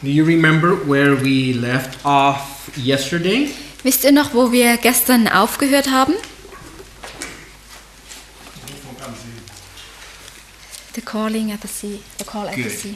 Do you remember where we left off yesterday? Wisst ihr noch, wo wir gestern aufgehört haben? The calling at the sea. The call at the Good. sea.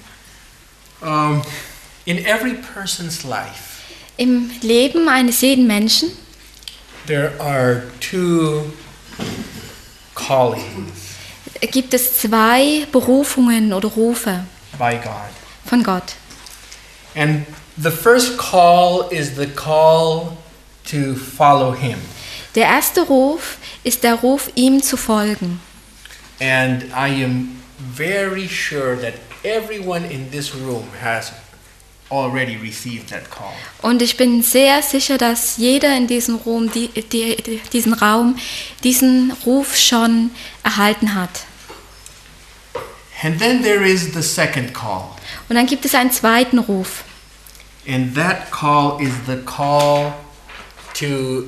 In every person's life, Im Leben eines jeden Menschen there are two callings gibt es zwei Berufungen oder Rufe by God. von Gott. And the first call is the call to follow Him. Der erste Ruf ist der Ruf, ihm zu folgen. And I am very sure that everyone in this room has already received that call. Und ich bin sehr sicher, dass jeder in diesem Raum, diesen Raum diesen Ruf schon erhalten hat. And then there is the second call. Und dann gibt es einen zweiten Ruf. And that call is the call to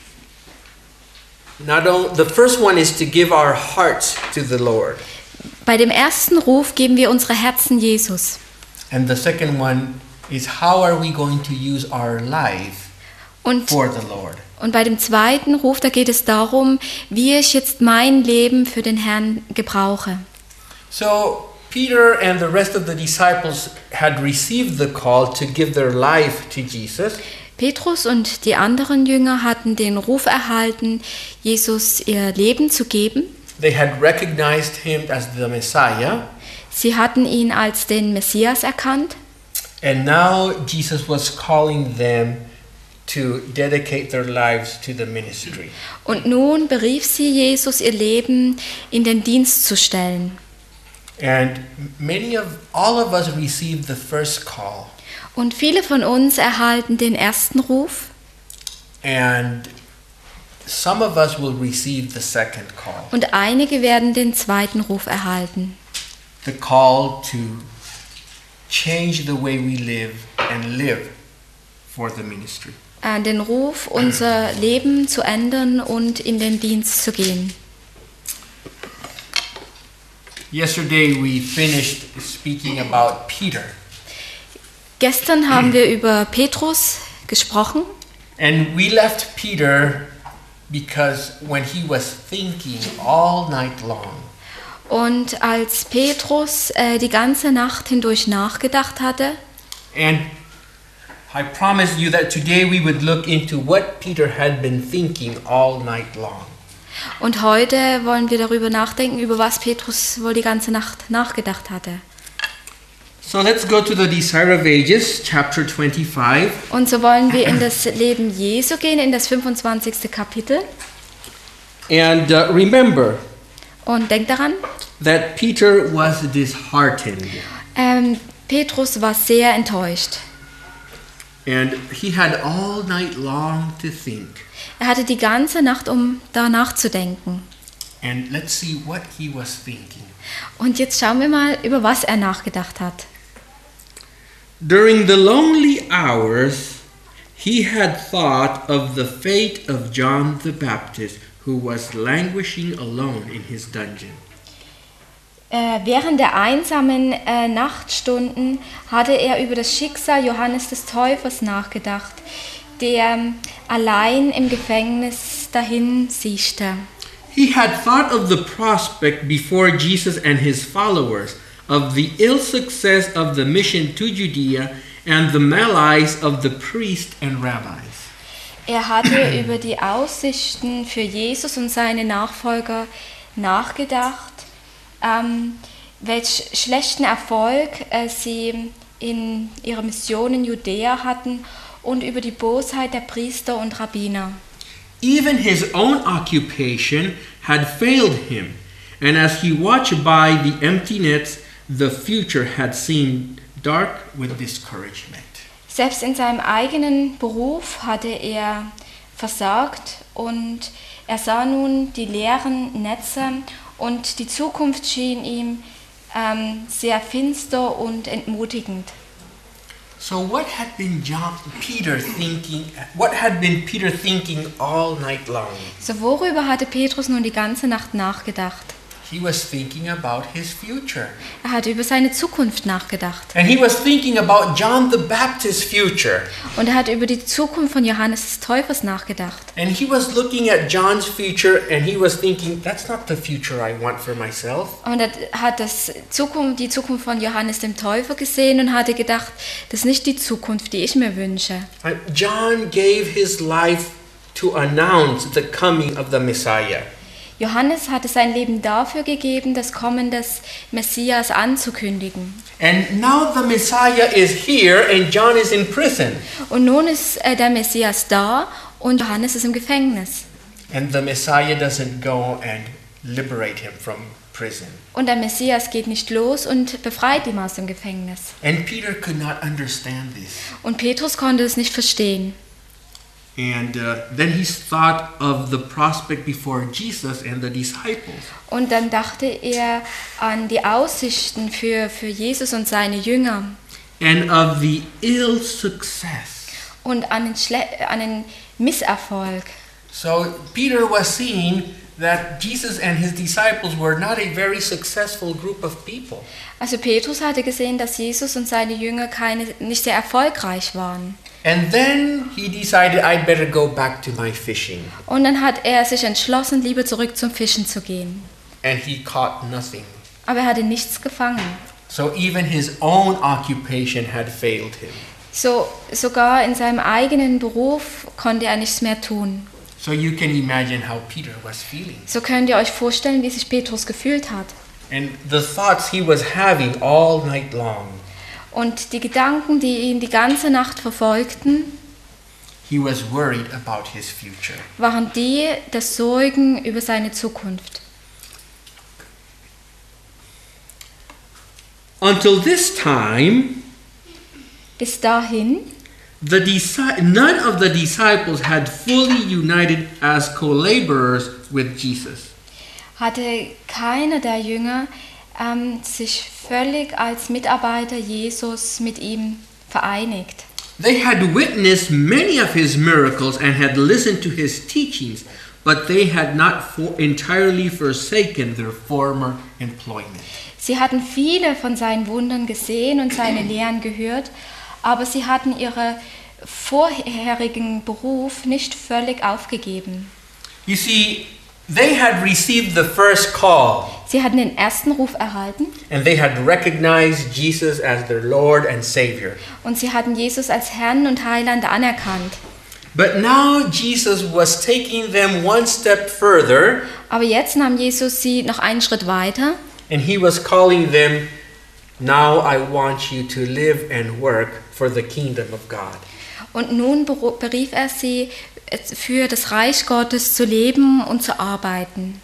the first one is to give our hearts to the Lord. Bei dem ersten Ruf geben wir unsere Herzen Jesus. And the second one is how are we going to use our life Und, for the Lord? und bei dem zweiten Ruf, da geht es darum, wie ich jetzt mein Leben für den Herrn gebrauche. So Peter and the rest of the disciples had received the call to give their life to Jesus. Petrus und die anderen Jünger hatten den Ruf erhalten, Jesus ihr Leben zu geben. They had recognized him as the Messiah. Sie hatten ihn als den Messias erkannt. And now Jesus was calling them to dedicate their lives to the ministry. Und nun berief sie Jesus, ihr Leben in den Dienst zu stellen. And all of us received the first call. Und viele von uns erhalten den ersten Ruf. And some of us will receive the second call. Und einige werden den zweiten Ruf erhalten. The call to change the way we live and live for the ministry. Den Ruf, unser Leben zu ändern und in den Dienst zu gehen. Yesterday we finished speaking about Peter. Gestern haben wir über Petrus gesprochen. And we left Peter because when he was thinking all night long, Und als Petrus die ganze Nacht hindurch nachgedacht hatte, and I promised you that today we would look into what Peter had been thinking all night long. und heute wollen wir darüber nachdenken, über was Petrus wohl die ganze Nacht nachgedacht hatte. So let's go to the Desire of Ages, chapter 25. Und so wollen wir in das Leben Jesu gehen, in das 25. Kapitel. And remember Und denkt daran, that Peter was disheartened. Petrus war sehr enttäuscht. And he had all night long to think. Er hatte die ganze Nacht, um danach zu denken. And let's see what he was thinking. Und jetzt schauen wir mal, über was er nachgedacht hat. During the lonely hours, he had thought of the fate of John the Baptist, who was languishing alone in his dungeon. Während der einsamen Nachtstunden hatte er über das Schicksal Johannes des Täufers nachgedacht, der allein im Gefängnis dahin siechte. He had thought of the prospect before Jesus and his followers of the ill success of the mission to Judea and the malice of the priests and rabbis. Er hatte über die Aussichten für Jesus und seine Nachfolger nachgedacht, welch schlechten Erfolg sie in ihrer Mission in Judäa hatten und über die Bosheit der Priester und Rabbiner. Even his own occupation had failed him, and as he watched by the empty nets, the future had seemed dark with discouragement. Selbst in seinem eigenen Beruf hatte er versagt und er sah nun die leeren Netze und die Zukunft schien ihm sehr finster und entmutigend. So what had been Peter thinking? What had been Peter thinking all night long? So worüber hatte Petrus nun die ganze Nacht nachgedacht? He was thinking about his future. Er hat über seine Zukunft nachgedacht. And he was thinking about John the Baptist's future. Und er hat über die Zukunft von Johannes des Täufers nachgedacht. And he was looking at John's future and he was thinking, that's not the future I want for myself. Und er hat die Zukunft von Johannes dem Täufer gesehen und hatte gedacht, das ist nicht die Zukunft, die ich mir wünsche. John gave his life to announce the coming of the Messiah. Johannes hatte sein Leben dafür gegeben, das Kommen des Messias anzukündigen. And now the Messiah is here and John is in prison. Und nun ist der Messias da und Johannes ist im Gefängnis. And the Messiah doesn't go and liberate him from prison. Und der Messias geht nicht los und befreit ihn aus dem Gefängnis. And Peter could not understand this. Und Petrus konnte es nicht verstehen. And then he thought of the prospect before Jesus and the disciples. Und dann dachte er an die Aussichten für Jesus und seine Jünger And of the ill success. und an den Misserfolg. So Peter was seeing that Jesus and his disciples were not a very successful group of people. Also Petrus hatte gesehen, dass Jesus und seine Jünger nicht sehr erfolgreich waren. And then he decided I'd better go back to my fishing. Und dann hat er sich entschlossen, lieber zurück zum Fischen zu gehen. And he caught nothing. Aber er hatte nichts gefangen. So even his own occupation had failed him. Sogar in seinem eigenen Beruf konnte er nichts mehr tun. So you can imagine how Peter was feeling. So könnt ihr euch vorstellen, wie sich Petrus gefühlt hat. And the thoughts he was having all night long. Und die Gedanken, die ihn die ganze Nacht verfolgten, He was worried about his future. waren die der Sorgen über seine Zukunft. Until this time, Bis dahin none of the disciples had fully united as co-laborers with Jesus. hatte keiner der Jünger sich völlig als Mitarbeiter Jesus mit ihm vereinigt. They had witnessed many of his miracles and had listened to his teachings, but they had not entirely forsaken their former employment. Sie hatten viele von seinen Wundern gesehen und seine Lehren gehört, aber sie hatten ihren vorherigen Beruf nicht völlig aufgegeben. You see, they had received the first call. Sie hatten den ersten Ruf erhalten And they had recognized Jesus as their Lord and Savior. und sie hatten Jesus als Herrn und Heiland anerkannt. But now Jesus was taking them one step further, Aber jetzt nahm Jesus sie noch einen Schritt weiter and he was calling them, now I want you to live and work for the kingdom of God. und nun berief er sie, für das Reich Gottes zu leben und zu arbeiten.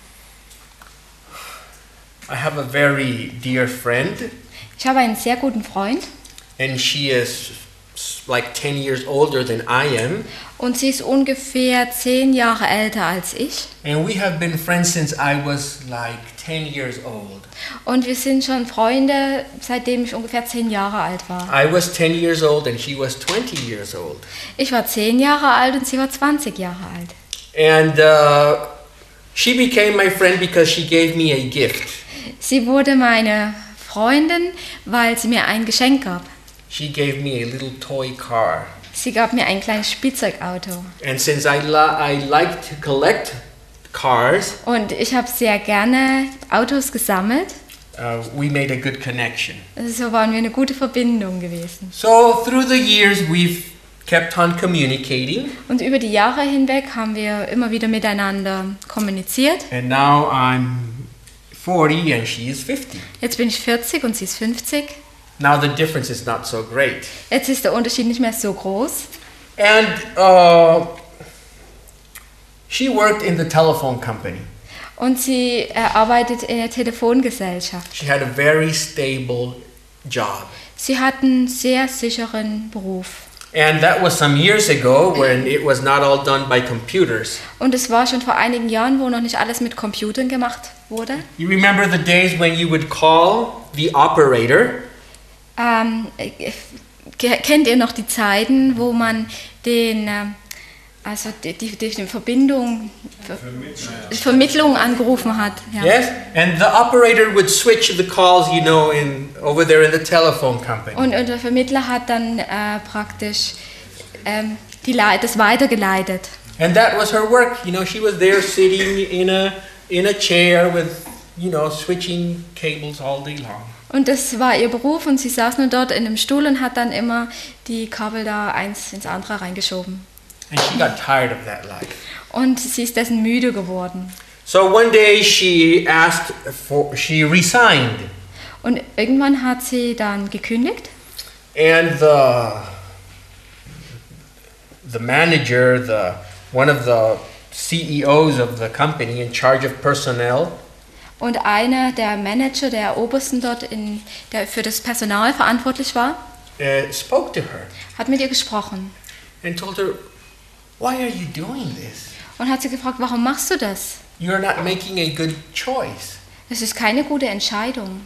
I have a very dear friend, Ich habe einen sehr guten Freund and she is like 10 years older than I am, und sie ist ungefähr 10 Jahre älter als ich. and we have been friends since I was like 10 years old. Und wir sind schon Freunde, seitdem ich ungefähr 10 Jahre alt war. I was 10 years old and she was 20 years old. Ich war 10 Jahre alt und sie war 20 Jahre alt. And she became my friend because she gave me a gift. Sie wurde meine Freundin, weil sie mir ein Geschenk gab. She gave me a little toy car. Sie gab mir ein kleines Spielzeugauto. And since I like to collect cars, Und ich habe sehr gerne Autos gesammelt. we made a good connection. So waren wir eine gute Verbindung gewesen. So through the years, we've kept on communicating. Und über die Jahre hinweg haben wir immer wieder miteinander kommuniziert. And now I'm 40 and she is 50. Jetzt bin ich 40 und sie ist 50. Now the difference is not so great. Jetzt ist der Unterschied nicht mehr so groß. And she worked in the telephone company. Und sie arbeitet in der Telefongesellschaft. She had a very stable job. Sie hat einen sehr sicheren Beruf. And that was some years ago when it was not all done by computers. Und es war schon vor einigen Jahren, wo noch nicht alles mit Computern gemacht wurde. You remember the days when you would call the operator Kennt ihr noch die Zeiten, wo man den also die Verbindung, Vermittlung angerufen hat. Ja. Yes, and the operator would switch the calls, over there in the telephone company. Und der Vermittler hat dann praktisch das weitergeleitet. And that was her work. She was there sitting in a chair with, switching cables all day long. Und das war ihr Beruf und sie saß nur dort in einem Stuhl und hat dann immer die Kabel da eins ins andere reingeschoben. And she got tired of that life. Und sie ist dessen müde geworden. So one day she resigned. Und irgendwann hat sie dann gekündigt. And the manager, one of the CEOs of the company in charge of personnel, und einer der Manager, der Obersten dort, der für das Personal verantwortlich war, spoke to her hat mit ihr gesprochen. And told her, why are you doing this? Und hat sie gefragt, warum machst du das? You're not making a good choice. Das ist keine gute Entscheidung.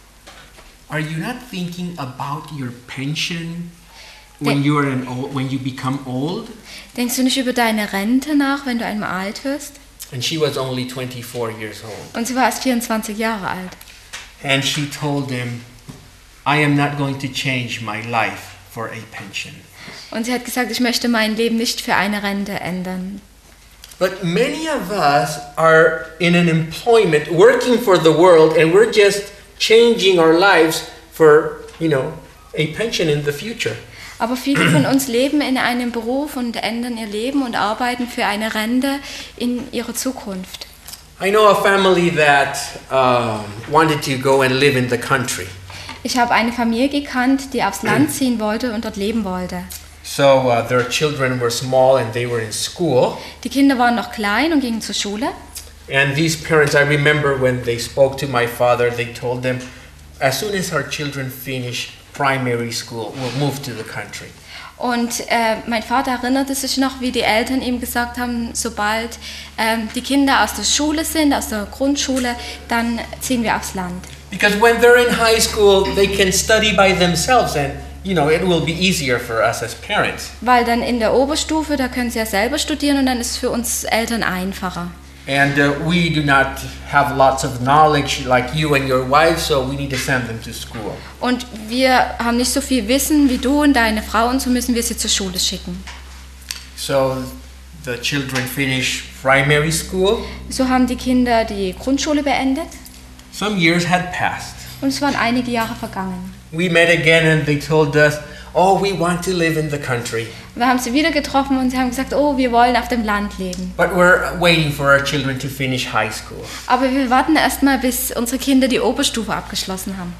Are you not thinking about your pension when you become old? Denkst du nicht über deine Rente nach, wenn du einmal alt wirst? And she was only 24 years old. Und sie war erst 24 Jahre alt. And she told him, I am not going to change my life for a pension. Und sie hat gesagt, ich möchte mein Leben nicht für eine Rente ändern. But many of us are in an employment working for the world and we're just changing our lives for, a pension in the future. Aber viele von uns leben in einem Beruf und ändern ihr Leben und arbeiten für eine Rente in ihrer Zukunft. I know a family that wanted to go and live in the country. Ich habe eine Familie gekannt, die aufs Land ziehen wollte und dort leben wollte. So their children were small and they were in school. Die Kinder waren noch klein und gingen zur Schule. And these parents, I remember when they spoke to my father, they told them, as soon as our children finish primary school, we'll move to the country. Und mein Vater erinnerte sich noch, wie die Eltern ihm gesagt haben, sobald die Kinder aus der Schule sind, aus der Grundschule, dann ziehen wir aufs Land. Because when they're in high school, they can study by themselves and, it will be easier for us as parents. Weil dann in der Oberstufe, da können sie ja selber studieren und dann ist es für uns Eltern einfacher. And we do not have lots of knowledge like you and your wife, so we need to send them to school. Und wir haben nicht so viel Wissen wie du und deine Frau und so müssen wir sie zur Schule schicken. So the children finish primary school. So haben die Kinder die Grundschule beendet. Some years had passed. Und es waren einige Jahre vergangen. We met again and they told us, oh, we want to live in the country. Wir haben sie wieder getroffen und sie haben gesagt, oh, wir wollen auf dem Land leben. But we're waiting for our children to finish high school. Aber wir warten erst mal, bis unsere Kinder die Oberstufe abgeschlossen haben.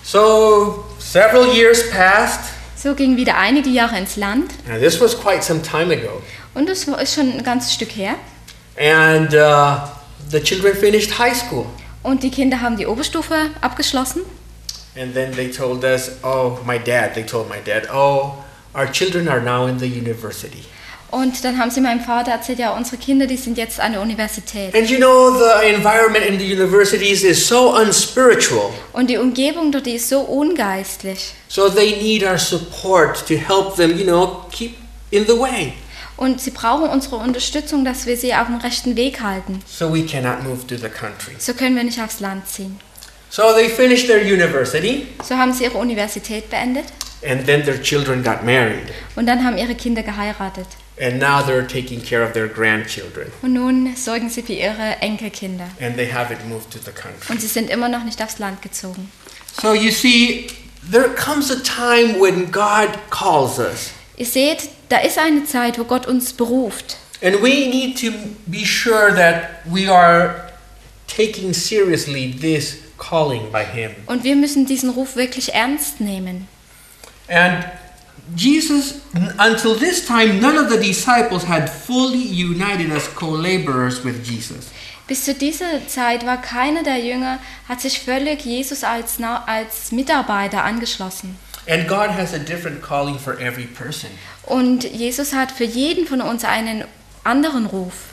So several years passed. So gingen wieder einige Jahre ins Land. And this was quite some time ago. Und das ist schon ein ganzes Stück her. And the children finished high school. Und die Kinder haben die Oberstufe abgeschlossen. And then they told us, they told my dad, our children are now in the university. Und dann haben sie meinem Vater erzählt, ja, unsere Kinder, die sind jetzt an der Universität. And the environment in the universities is so unspiritual. Und die Umgebung dort, die ist so ungeistlich. So they need our support to help them, keep in the way. Und sie brauchen unsere Unterstützung, dass wir sie auf dem rechten Weg halten. So we cannot move to the country. So können wir nicht aufs Land ziehen. So they finished their university. So haben sie ihre Universität beendet. And then their children got married. Und dann haben ihre Kinder geheiratet. And now they're taking care of their grandchildren. Und nun sorgen sie für ihre Enkelkinder. And they haven't moved to the country. Und sie sind immer noch nicht aufs Land gezogen. So you see, there comes a time when God calls us. Ihr seht, da ist eine Zeit, wo Gott uns beruft. And we need to be sure that we are taking seriously this calling by Him. Und wir müssen diesen Ruf wirklich ernst nehmen. And Jesus, until this time, none of the disciples had fully united as co-laborers with Jesus. Bis zu dieser Zeit war keiner der Jünger, hat sich völlig Jesus als Mitarbeiter angeschlossen. And God has a different calling for every person. Und Jesus hat für jeden von uns einen anderen Ruf.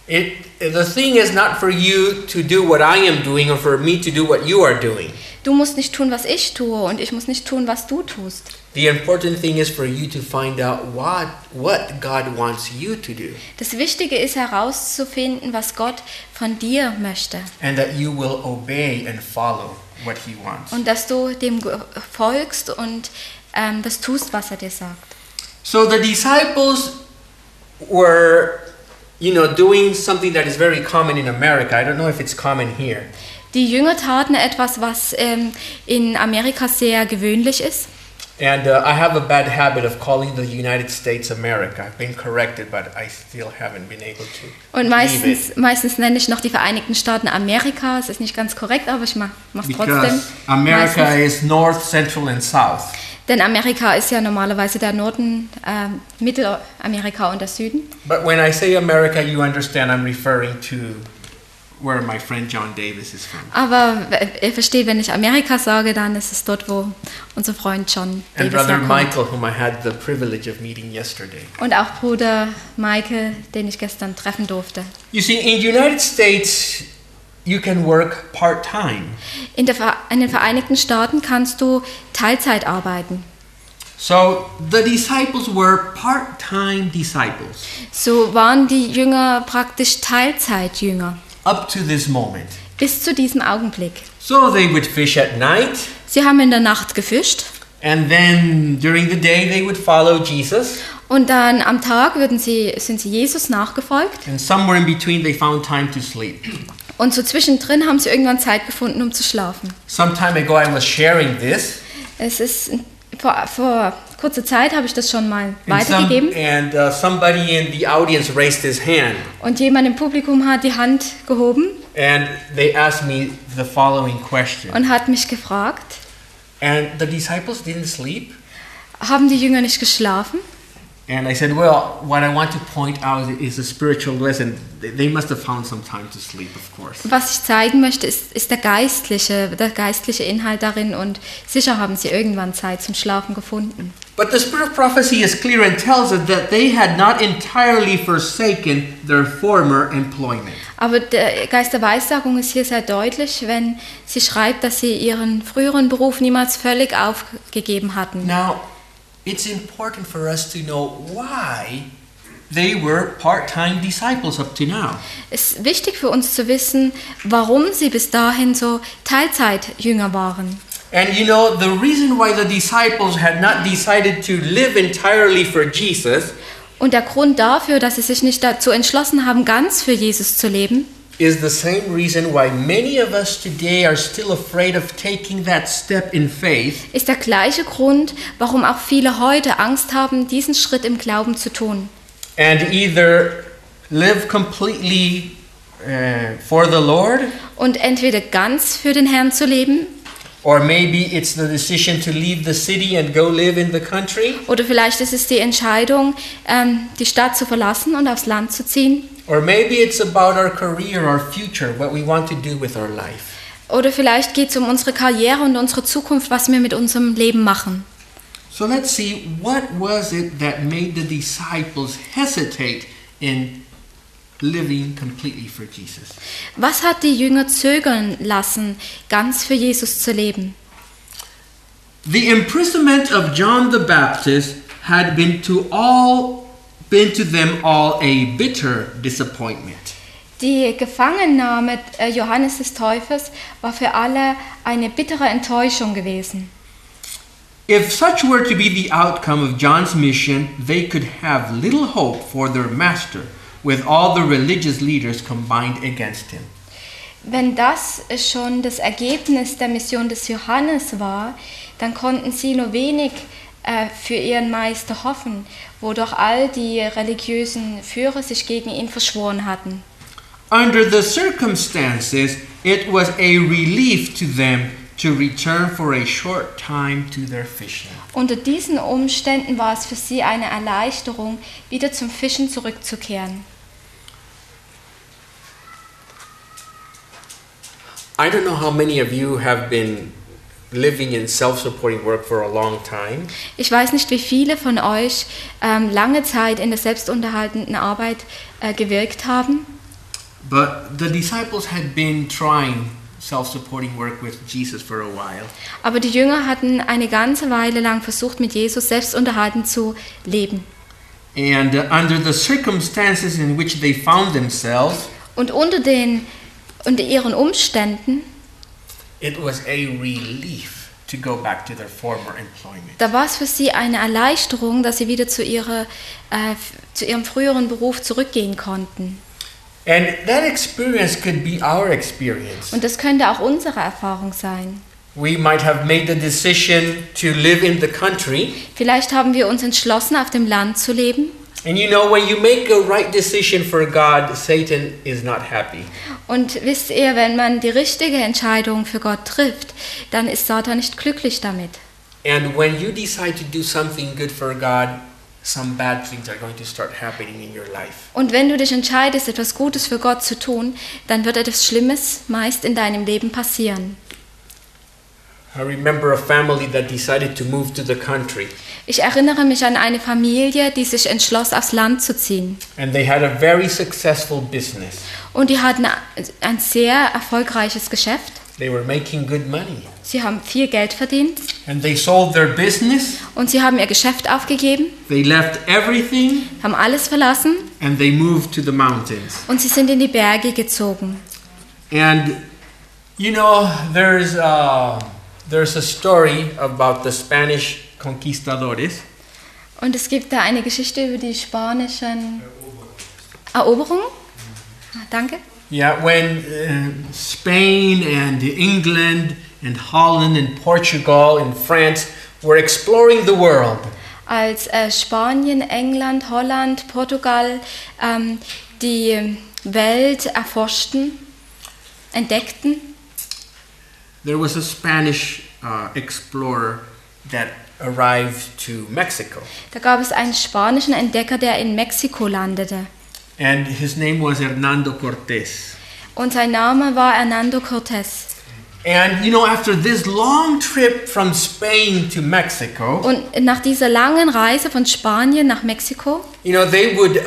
The thing is not for you to do what I am doing or for me to do what you are doing. Du musst nicht tun, was ich tue und ich muss nicht tun, was du tust. The important thing is for you to find out what God wants you to do. Das Wichtige ist herauszufinden, was Gott von dir möchte. And that you will obey and follow what He wants. Und dass du dem folgst und das tust, was er dir sagt. So the disciples were, doing something that is very common in America. I don't know if it's common here. Die Jünger taten etwas, was in Amerika sehr gewöhnlich ist. And I have a bad habit of calling the United States America. I've been corrected, but I still haven't been able to. Und meistens nenne ich noch die Vereinigten Staaten Amerika. Es ist nicht ganz korrekt, aber ich mache es trotzdem. Because America is North, Central and South. Denn Amerika ist ja normalerweise der Norden, Mittelamerika und der Süden. But when I say America, you understand I'm referring to where my friend John Davis is from. Aber ihr versteht, wenn ich Amerika sage, dann ist es dort, wo unser Freund John And Davis Brother herkommt. Michael, whom I had the privilege of meeting yesterday. Und auch Bruder Michael, den ich gestern treffen durfte. You see, in the United States, you can work part-time. In den Vereinigten Staaten kannst du Teilzeit arbeiten. So the disciples were part-time disciples So waren die Jünger praktisch Teilzeitjünger up to this moment. bis zu diesem Augenblick. So they would fish at night, Sie haben in der Nacht gefischt and then during the day they would follow Jesus, und dann am Tag sind sie Jesus nachgefolgt and somewhere in between they found time to sleep. und so zwischendrin haben sie irgendwann Zeit gefunden, um zu schlafen. Some time ago I was sharing this, Es ist vor kurzer Zeit habe ich das schon mal weitergegeben and somebody in the audience raised his hand, und jemand im Publikum hat die Hand gehoben and they asked me the following question. und hat mich gefragt, And the disciples didn't sleep? haben die Jünger nicht geschlafen? And I said, well, what I want to point out is a spiritual lesson. They must have found some time to sleep, of course. Was ich zeigen möchte, ist der geistliche Inhalt darin und sicher haben sie irgendwann Zeit zum Schlafen gefunden. But the spirit of prophecy is clear and tells us that they had not entirely forsaken their former employment. Aber der Geist der Weissagung ist hier sehr deutlich, wenn sie schreibt, dass sie ihren früheren Beruf niemals völlig aufgegeben hatten. Now, it's important for us to know why they were part-time disciples up to now. Es ist wichtig für uns zu wissen, warum sie bis dahin so Teilzeitjünger waren. And the reason why the disciples had not decided to live entirely for Jesus Und der Grund dafür, dass sie sich nicht dazu entschlossen haben, ganz für Jesus zu leben, is the same reason why many of us today are still afraid of taking that step in faith, ist der gleiche Grund, warum auch viele heute Angst haben, diesen Schritt im Glauben zu tun. and either live completely for the Lord, Und entweder ganz für den Herrn zu leben, or maybe it's the decision to leave the city and go live in the country, oder vielleicht ist es die Entscheidung, die Stadt zu verlassen und aufs Land zu ziehen. or maybe it's about our career, our future, what we want to do with our life. Oder vielleicht geht es um unsere Karriere und unsere Zukunft, was wir mit unserem Leben machen. So let's see, what was it that made the disciples hesitate in living completely for Jesus? Was hat die Jünger zögern lassen, ganz für Jesus zu leben? The imprisonment of John the Baptist had been to them all a bitter disappointment. Die Gefangennahme Johannes des Täufers war für alle eine bittere Enttäuschung gewesen. If such were to be the outcome of John's mission, they could have little hope for their master with all the religious leaders combined against him. Wenn das schon das Ergebnis der Mission des Johannes war, dann konnten sie nur wenig für ihren Meister hoffen, wo doch all die religiösen Führer sich gegen ihn verschworen hatten. Under the circumstances, it was a relief to them to return for a short time to their fishing. Unter diesen Umständen war es für sie eine Erleichterung, wieder zum Fischen zurückzukehren. I don't know how many of you have been living in self-supporting work for a long time. Ich weiß nicht, wie viele von euch lange Zeit in der selbstunterhaltenden Arbeit gewirkt haben. But the disciples had been trying self-supporting work with Jesus for a while. Aber die Jünger hatten eine ganze Weile lang versucht, mit Jesus selbstunterhaltend zu leben. And under the circumstances in which they found themselves, Und unter ihren Umständen, it was a relief to go back to their former employment. da war es für sie eine Erleichterung, dass sie wieder zu ihrem früheren Beruf zurückgehen konnten. And that experience could be our experience. Und das könnte auch unsere Erfahrung sein. We might have made the decision to live in the country. Vielleicht haben wir uns entschlossen, auf dem Land zu leben. And you know, when you make a right decision for God, Satan is not happy. Und wisst ihr, wenn man die richtige Entscheidung für Gott trifft, dann ist Satan nicht glücklich damit. And when you decide to do something good for God, some bad things are going to start happening in your life. Und wenn du dich entscheidest, etwas Gutes für Gott zu tun, dann wird etwas Schlimmes meist in deinem Leben passieren. I remember a family that decided to move to the country. Ich erinnere mich an eine Familie, die sich entschloss, aufs Land zu ziehen. And they had a very successful business. Und die hatten ein sehr erfolgreiches Geschäft. They were making good money. Sie haben viel Geld verdient And they sold their business. und sie haben ihr Geschäft aufgegeben, They left everything haben alles verlassen and they moved to the mountains. und sie sind in die Berge gezogen. And you know, there's a story about the Spanish conquistadores. Und es gibt da eine Geschichte über die spanischen Eroberungen. Danke. Yeah, when Spain and England and Holland and Portugal and France were exploring the world. Als Spanien, England, Holland, Portugal die Welt erforschten, entdeckten, There was a Spanish explorer that arrived to Mexico. da gab es einen spanischen Entdecker, der in Mexiko landete. And his name was Hernando Cortés. Und sein Name war Hernando Cortés. And you know, after this long trip from Spain to Mexico, Und nach dieser langen Reise von Spanien nach Mexiko, you know, they would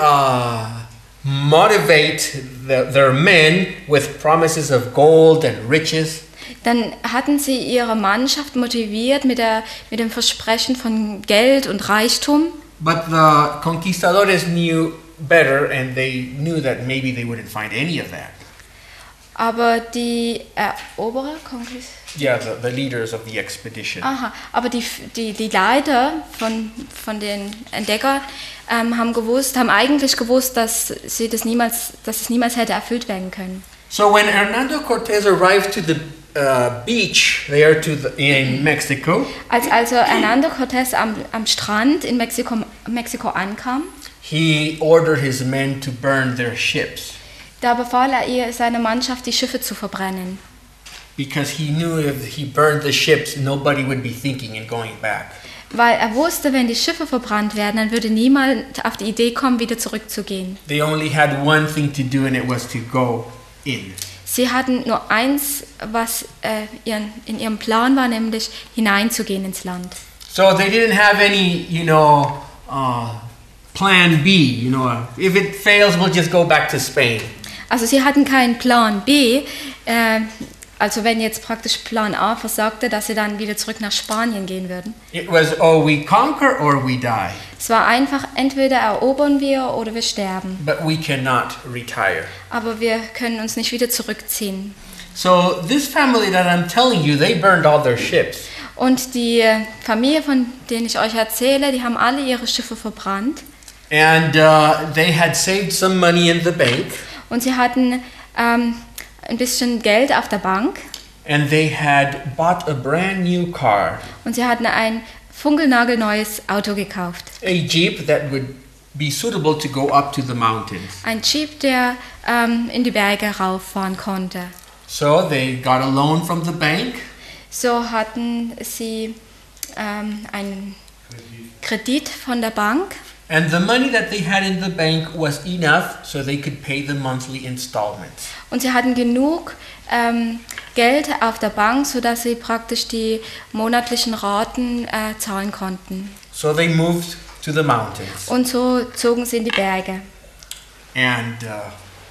motivate their men with promises of gold and riches. dann hatten sie ihre Mannschaft motiviert mit dem Versprechen von Geld und Reichtum. But the conquistadores knew better, and they knew that maybe they wouldn't find any of that. Aber die Eroberer, Yeah, the leaders of the expedition. aber die Leiter von den Entdeckern haben eigentlich gewusst, dass es niemals hätte erfüllt werden können. So when Hernando Cortés arrived to the beach there in Mexico, Als also Hernando Cortés am Strand in Mexiko ankam, he ordered his men to burn their ships da befahl er seiner Mannschaft, die Schiffe zu verbrennen. because he knew if he burned the ships, nobody would be thinking and going back. Weil er wusste, wenn die Schiffe verbrannt werden, dann würde niemand auf die Idee kommen, wieder zurückzugehen. They only had one thing to do, and it was to go in. Sie hatten nur eins, was in ihrem Plan war, nämlich hineinzugehen ins Land. So they didn't have any, plan B. If it fails, we'll just go back to Spain. Also sie hatten keinen Plan B, also wenn jetzt praktisch Plan A versagte, dass sie dann wieder zurück nach Spanien gehen würden. It was, we conquer or we die. Es war einfach, entweder erobern wir oder wir sterben. But we cannot retire. Aber wir können uns nicht wieder zurückziehen. So this family that I'm telling you, they burned all their ships. Und die Familie, von denen ich euch erzähle, die haben alle ihre Schiffe verbrannt. And they had saved some money in the bank. Und sie hatten ein bisschen Geld auf der Bank. And they had bought a brand new car. Und sie hatten ein funkelnagelneues Auto gekauft. A Jeep that would be suitable to go up to the mountains. Ein Jeep, der in die Berge rauffahren konnte. So they got a loan from the bank. So hatten sie einen Kredit von der Bank. And the money that they had in the bank was enough so they could pay the monthly installments. Und sie hatten genug Geld auf der Bank, sodass sie praktisch die monatlichen Raten zahlen konnten. So they moved to the mountains. Und so zogen sie in die Berge. And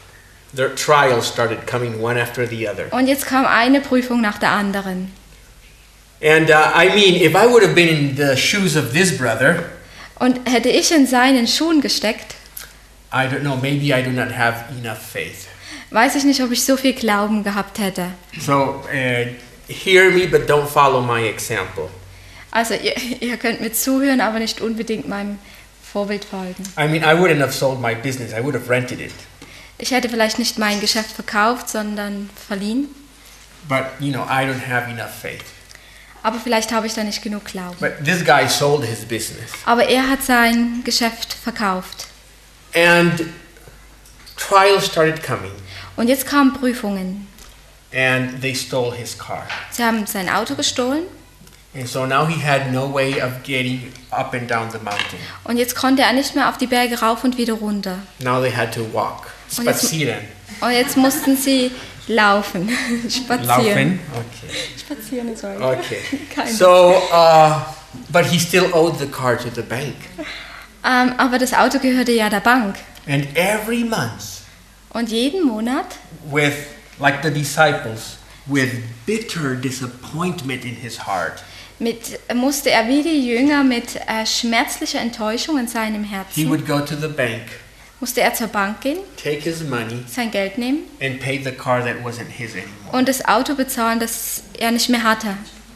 their trials started coming one after the other. Und jetzt kam eine Prüfung nach der anderen. And I mean, if I would have been in the shoes of this brother, Und hätte ich in seinen Schuhen gesteckt, I don't know, maybe I do not have enough faith. weiß ich nicht, ob ich so viel Glauben gehabt hätte. So hear me, but don't follow my example. Also ihr könnt mir zuhören, aber nicht unbedingt meinem Vorbild folgen. I mean, I wouldn't have sold my business. I would have rented it. Ich hätte vielleicht nicht mein Geschäft verkauft, sondern verliehen. But, you know, I don't have enough faith. Aber vielleicht habe ich da nicht genug Glauben. But this guy sold his business. Aber er hat sein Geschäft verkauft. And trials started coming. Und jetzt kamen Prüfungen. And they stole his car. Sie haben sein Auto gestohlen. And so now he had no way of getting up and down the mountain. Und jetzt konnte er nicht mehr auf die Berge rauf und wieder runter. Now they had to walk. Und jetzt- Spazieren. Und jetzt mussten sie laufen. Spazieren. Laufen? Okay. Spazieren ist okay. Okay. Kein- So, but he still owed the car to the bank. Aber das Auto gehörte ja der Bank. And every month, Und jeden Monat, with, like the disciples, with bitter disappointment in his heart, musste er wie die Jünger mit schmerzlicher Enttäuschung in seinem he Herzen, would go to the bank, musste er zur Bank gehen, take his money, sein Geld nehmen and pay the car that wasn't his anymore. und das Auto bezahlen, das er nicht mehr hatte.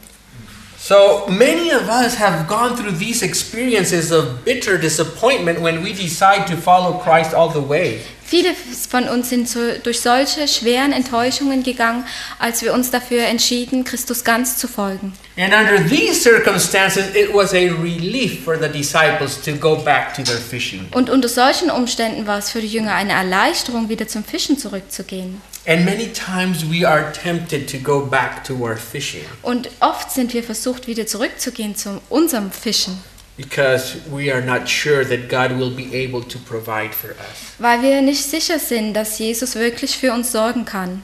So many of us have gone through these experiences of bitter disappointment when we decide to follow Christ all the way. Viele von uns sind durch solche schweren Enttäuschungen gegangen, als wir uns dafür entschieden, Christus ganz zu folgen. And under these circumstances, it was a relief for the disciples to go back to their fishing. Und unter solchen Umständen war es für die Jünger eine Erleichterung, wieder zum Fischen zurückzugehen. And many times we are tempted to go back to our fishing Und oft sind wir versucht, wieder zurückzugehen zu unserem Fischen, because we are not sure that God will be able to provide for us. weil wir nicht sicher sind, dass Jesus wirklich für uns sorgen kann.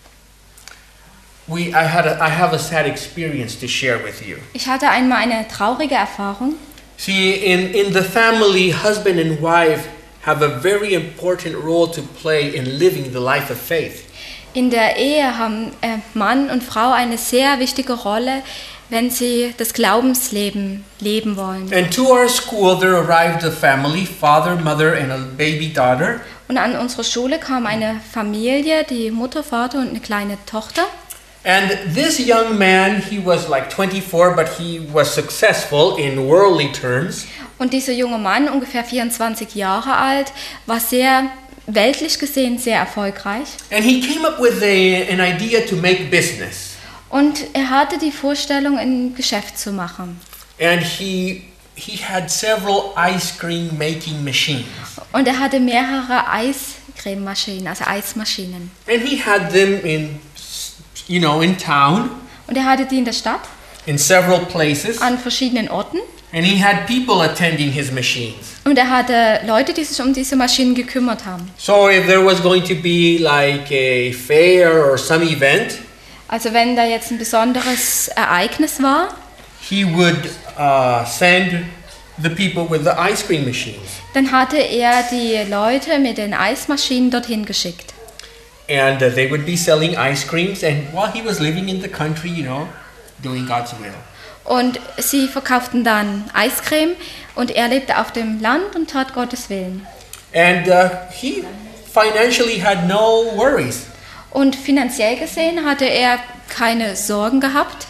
I have a sad experience to share with you. Ich hatte einmal eine traurige Erfahrung. See, in the family, husband and wife have a very important role to play in living the life of faith. In der Ehe haben Mann und Frau eine sehr wichtige Rolle, wenn sie das Glaubensleben leben wollen. And to our school there arrived a family, father, mother, and a baby daughter. Und an unsere Schule kam eine Familie, die Mutter, Vater und eine kleine Tochter. And this young man, he was like 24, but he was successful in worldly terms. Und dieser junge Mann, ungefähr 24 Jahre alt, war sehr weltlich gesehen sehr erfolgreich. And he came up with an idea to make business. Und er hatte die Vorstellung, ein Geschäft zu machen. And he had several ice cream making machines. Und er hatte mehrere Eiscrememaschinen, also Eismaschinen. And he had them in town, Und er hatte die in der Stadt, in several places. an verschiedenen Orten. And he had people attending his machines. Und er hatte Leute, die sich um diese Maschinen gekümmert haben. So if there was going to be like a fair or some event, Also wenn da jetzt ein besonderes Ereignis war, he would send the people with the ice cream machines. dann hatte er die Leute mit den Eismaschinen dorthin geschickt. And they would be selling ice creams, and while he was living in the country, doing God's will. Und sie verkauften dann Eiscreme und er lebte auf dem Land und tat Gottes Willen. And he financially had no worries. Und finanziell gesehen hatte er keine Sorgen gehabt.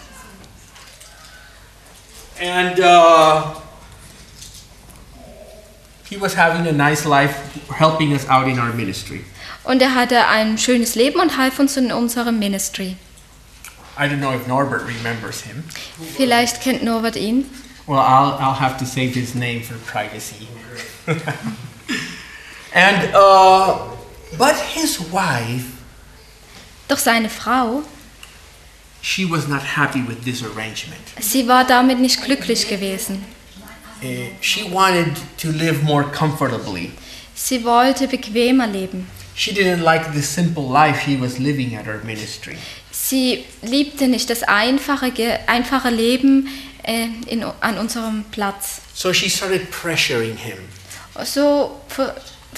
And he was having a nice life, helping us out in our ministry. Und er hatte ein schönes Leben und half uns in unserem Ministry. I don't know if Norbert remembers him. Vielleicht kennt Norbert ihn. Well, I'll have to save his name for privacy. And but his wife, Doch seine Frau, she was not happy with this arrangement. sie war damit nicht glücklich gewesen. She wanted to live more comfortably. Sie wollte bequemer leben. She didn't like the simple life he was living at our ministry. Sie liebte nicht das einfache Leben an unserem Platz. So she started pressuring him. So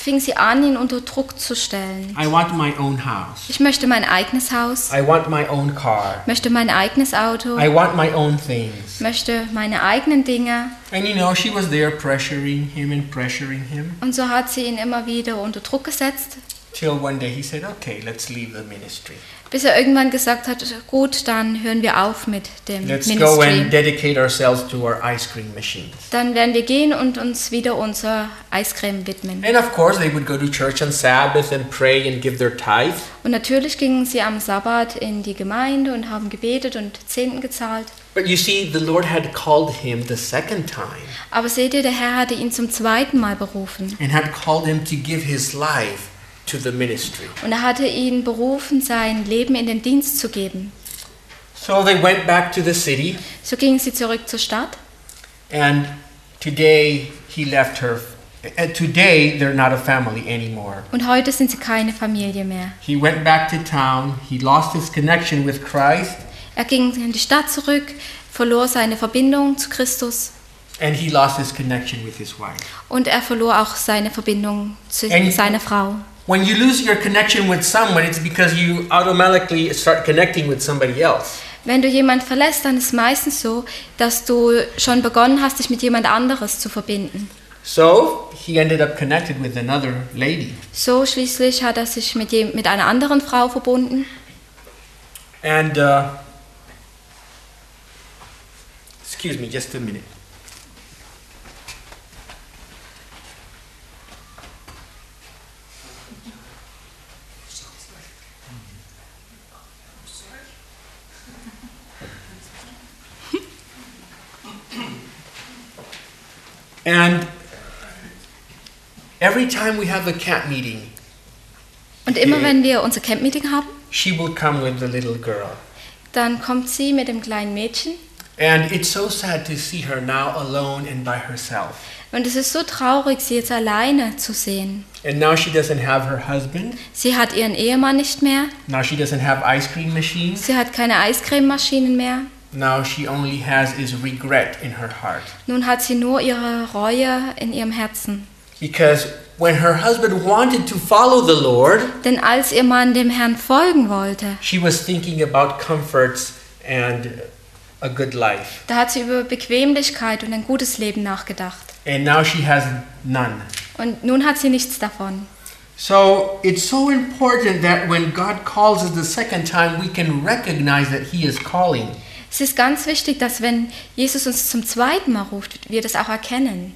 fing sie an, ihn unter Druck zu stellen. I want my own house. Ich möchte mein eigenes Haus, I want my own car. möchte mein eigenes Auto, I want my own things. möchte meine eigenen Dinge. And you know, she was there pressuring him and pressuring him. Und so hat sie ihn immer wieder unter Druck gesetzt, Till one day he said, okay, let's leave the ministry. bis er irgendwann gesagt hat, gut, dann hören wir auf mit dem Let's go and Ministry. dedicate ourselves to our ice cream machines. Dann werden wir gehen und uns wieder unserer Eiscreme widmen. And of course, they would go to church on Sabbath and pray and give their tithe. Und natürlich gingen sie am Sabbat in die Gemeinde und haben gebetet und Zehnten gezahlt. But you see, the Lord had called him the second time Aber seht ihr, der Herr hatte ihn zum zweiten Mal berufen. and had called him to give his life to the ministry. Und er hatte ihn berufen, sein Leben in den Dienst zu geben. So they went back to the city, So gingen sie zurück zur Stadt. and today he left her. Today they're not a family anymore. Und heute sind sie keine Familie mehr. He went back to town. He lost his connection with Christ, Er ging in die Stadt zurück, verlor seine Verbindung zu Christus and he lost his connection with his wife. und er verlor auch seine Verbindung zu And- seiner Frau. When you lose your connection with someone, it's because you automatically start connecting with somebody else. Wenn du jemand verlässt, dann ist es meistens so, dass du schon begonnen hast, dich mit jemand anderes zu verbinden. So he ended up connected with another lady. So schließlich hat er sich mit einer anderen Frau verbunden. And excuse me, just a minute. And every time we have a camp meeting, Und immer wenn wir unser Camp-Meeting haben, she will come with the little girl. dann kommt sie mit dem kleinen Mädchen. And it's so sad to see her now alone and by herself. Und es ist so traurig, sie jetzt alleine zu sehen. And now she doesn't have her husband. Sie hat ihren Ehemann nicht mehr. Now she doesn't have ice cream machines. Sie hat keine Eiscrememaschinen mehr. Now she only has is regret in her heart. Nun hat sie nur ihre Reue in ihrem Herzen. Because when her husband wanted to follow the Lord, Denn als ihr Mann dem Herrn folgen wollte, she was thinking about comforts and a good life. da hat sie über Bequemlichkeit und ein gutes Leben nachgedacht. And now she has none. Und nun hat sie nichts davon. So it's so important that when God calls us the second time, we can recognize that He is calling. Es ist ganz wichtig, dass wenn Jesus uns zum zweiten Mal ruft, wir das auch erkennen.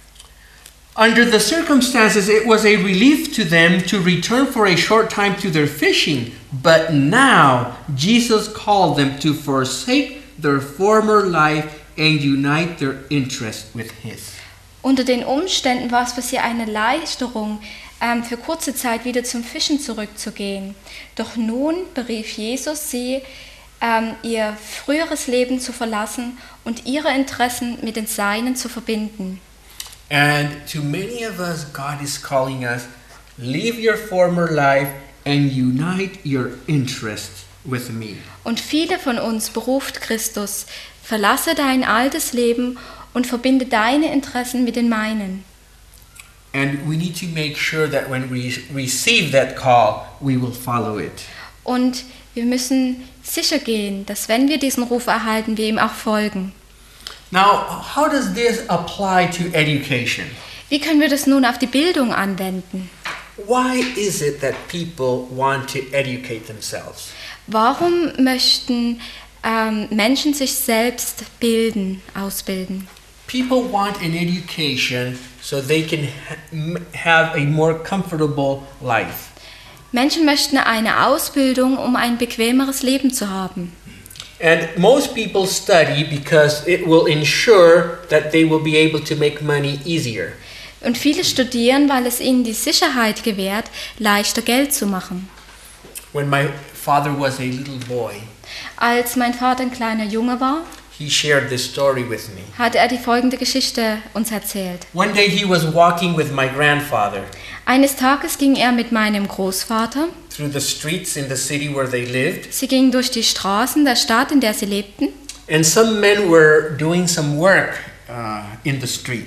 Under the circumstances, it was a relief to them to return for a short time to their fishing. But now, Jesus called them to forsake their former life and unite their interest with His. Unter den Umständen war es für sie eine Erleichterung, für kurze Zeit wieder zum Fischen zurückzugehen. Doch nun berief Jesus sie, ihr früheres Leben zu verlassen und ihre Interessen mit den Seinen zu verbinden. And to many of us, God is calling us, leave your former life and unite your interest with me. Und viele von uns beruft Christus, verlasse dein altes Leben und verbinde deine Interessen mit den meinen. And we need to make sure that when we receive that call, we will follow it. Und wir müssen sicher gehen, dass wenn wir diesen Ruf erhalten, wir ihm auch folgen. Now, how does this apply to education? Wie können wir das nun auf die Bildung anwenden? Why is it that people want to educate themselves? Warum möchten Menschen sich selbst ausbilden? People want an education so they can have a more comfortable life. Menschen möchten eine Ausbildung, um ein bequemeres Leben zu haben. And most people study because it will ensure that they will be able to make money easier. Und viele studieren, weil es ihnen die Sicherheit gewährt, leichter Geld zu machen. When my father was a little boy, Als mein Vater ein kleiner Junge war, he shared this story with me. hat er die folgende Geschichte uns erzählt. One day he was walking with my grandfather Eines Tages ging er mit meinem Großvater. through the streets in the city where they lived, Sie gingen durch die Straßen der Stadt, in der sie lebten. and some men were doing some work in the street.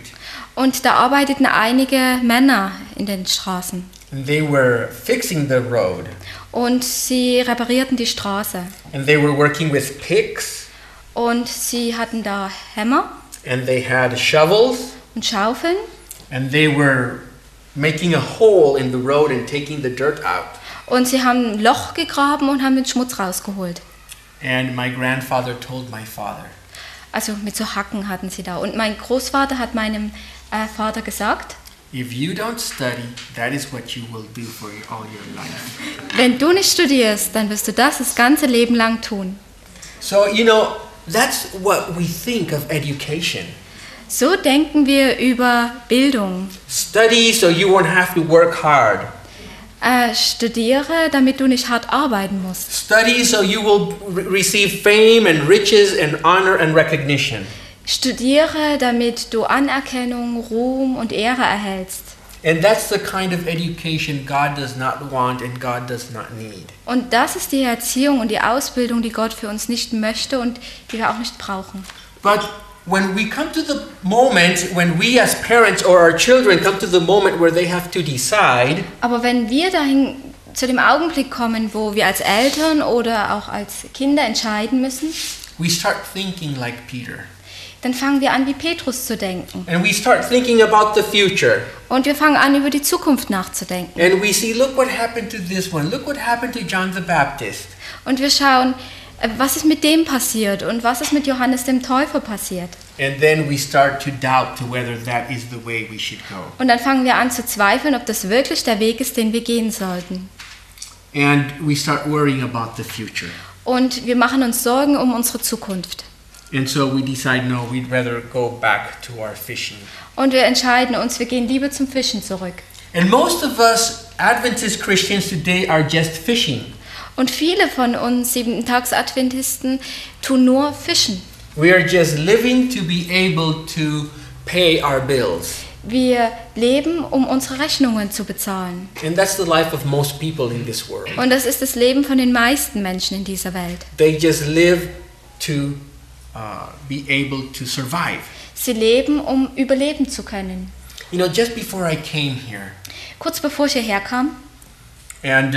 Und da arbeiteten einige Männer in den Straßen. And they were fixing the road. Und sie reparierten die Straße. And they were working with picks. Und sie hatten da Hämmer And they had shovels. und Schaufeln. And they were making a hole in the road and taking the dirt out. Und sie haben ein Loch gegraben und haben den Schmutz rausgeholt. And my grandfather told my father, Also mit so Hacken hatten sie da. Und mein Großvater hat meinem Vater gesagt, if you don't study, that is what you will do for all your life. wenn du nicht studierst, dann wirst du das ganze Leben lang tun. So, you know, that's what we think of education. So denken wir über Bildung. Study so you won't have to work hard. Studiere, damit du nicht hart arbeiten musst. Study so you will receive fame and riches and honor and recognition. Studiere, damit du Anerkennung, Ruhm und Ehre erhältst. And that's the kind of education God does not want and God does not need. Und das ist die Erziehung und die Ausbildung, die Gott für uns nicht möchte und die wir auch nicht brauchen. But when we come to the moment, when we as parents or our children come to the moment where they have to decide, Aber wenn wir dahin zu dem Augenblick kommen, wo wir als Eltern oder auch als Kinder entscheiden müssen, we start thinking like Peter. dann fangen wir an, wie Petrus zu denken. And we start thinking about the future. Und wir fangen an, über die Zukunft nachzudenken. And we see, look what happened to this one. Look what happened to John the Baptist. Und wir schauen, was ist mit dem passiert und was ist mit Johannes dem Täufer passiert. And then we start to doubt to whether that is the way we should go. Und dann fangen wir an zu zweifeln, ob das wirklich der Weg ist, den wir gehen sollten. And we start worrying about the future. Und wir machen uns Sorgen um unsere Zukunft. And so we decide, no, we'd rather go back to our fishing. Und wir entscheiden uns, wir gehen lieber zum Fischen zurück. And most of us Adventist Christians today are just fishing. Und viele von uns Siebentags-Adventisten tun nur Fischen. We are just living to be able to pay our bills. Wir leben, um unsere Rechnungen zu bezahlen. And that's the life of most people in this world. Und das ist das Leben von den meisten Menschen in dieser Welt. They just live to be able to survive. Sie leben, um überleben zu können. You know, just before I came here, Kurz bevor ich hierher kam, and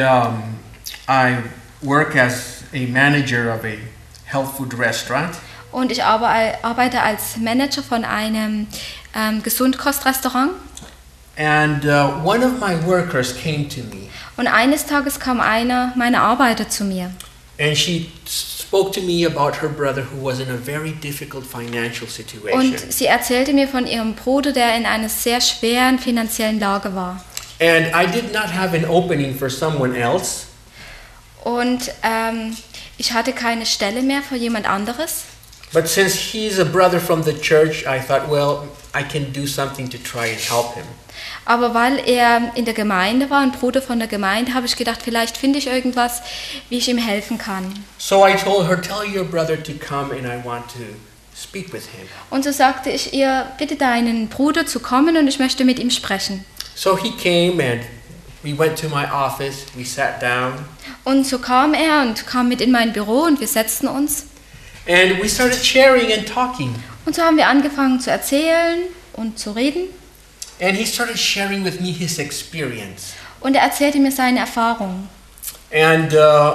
I work as a manager of a health food restaurant. und ich arbeite als Manager von einem Gesundkostrestaurant. And one of my workers came to me, Und eines Tages kam einer meiner Arbeiter zu mir. and she spoke to me about her brother who was in a very difficult financial situation. Und sie erzählte mir von ihrem Bruder, der in einer sehr schweren finanziellen Lage war. And I did not have an opening for someone else. Und ich hatte keine Stelle mehr für jemand anderes. But since he's a brother from the church, I thought, well, I can do something to try and help him. Aber weil er in der Gemeinde war, ein Bruder von der Gemeinde, habe ich gedacht, vielleicht finde ich irgendwas, wie ich ihm helfen kann. So I told her, tell your brother to come and I want to speak with him. Und so sagte ich ihr, bitte deinen Bruder zu kommen und ich möchte mit ihm sprechen. So he came and we went to my office, we sat down, Und so kam er und kam mit in mein Büro und wir setzten uns. and we started sharing and talking. Und so haben wir angefangen zu erzählen und zu reden. And he started sharing with me his experience. Und er erzählte mir seine Erfahrungen. And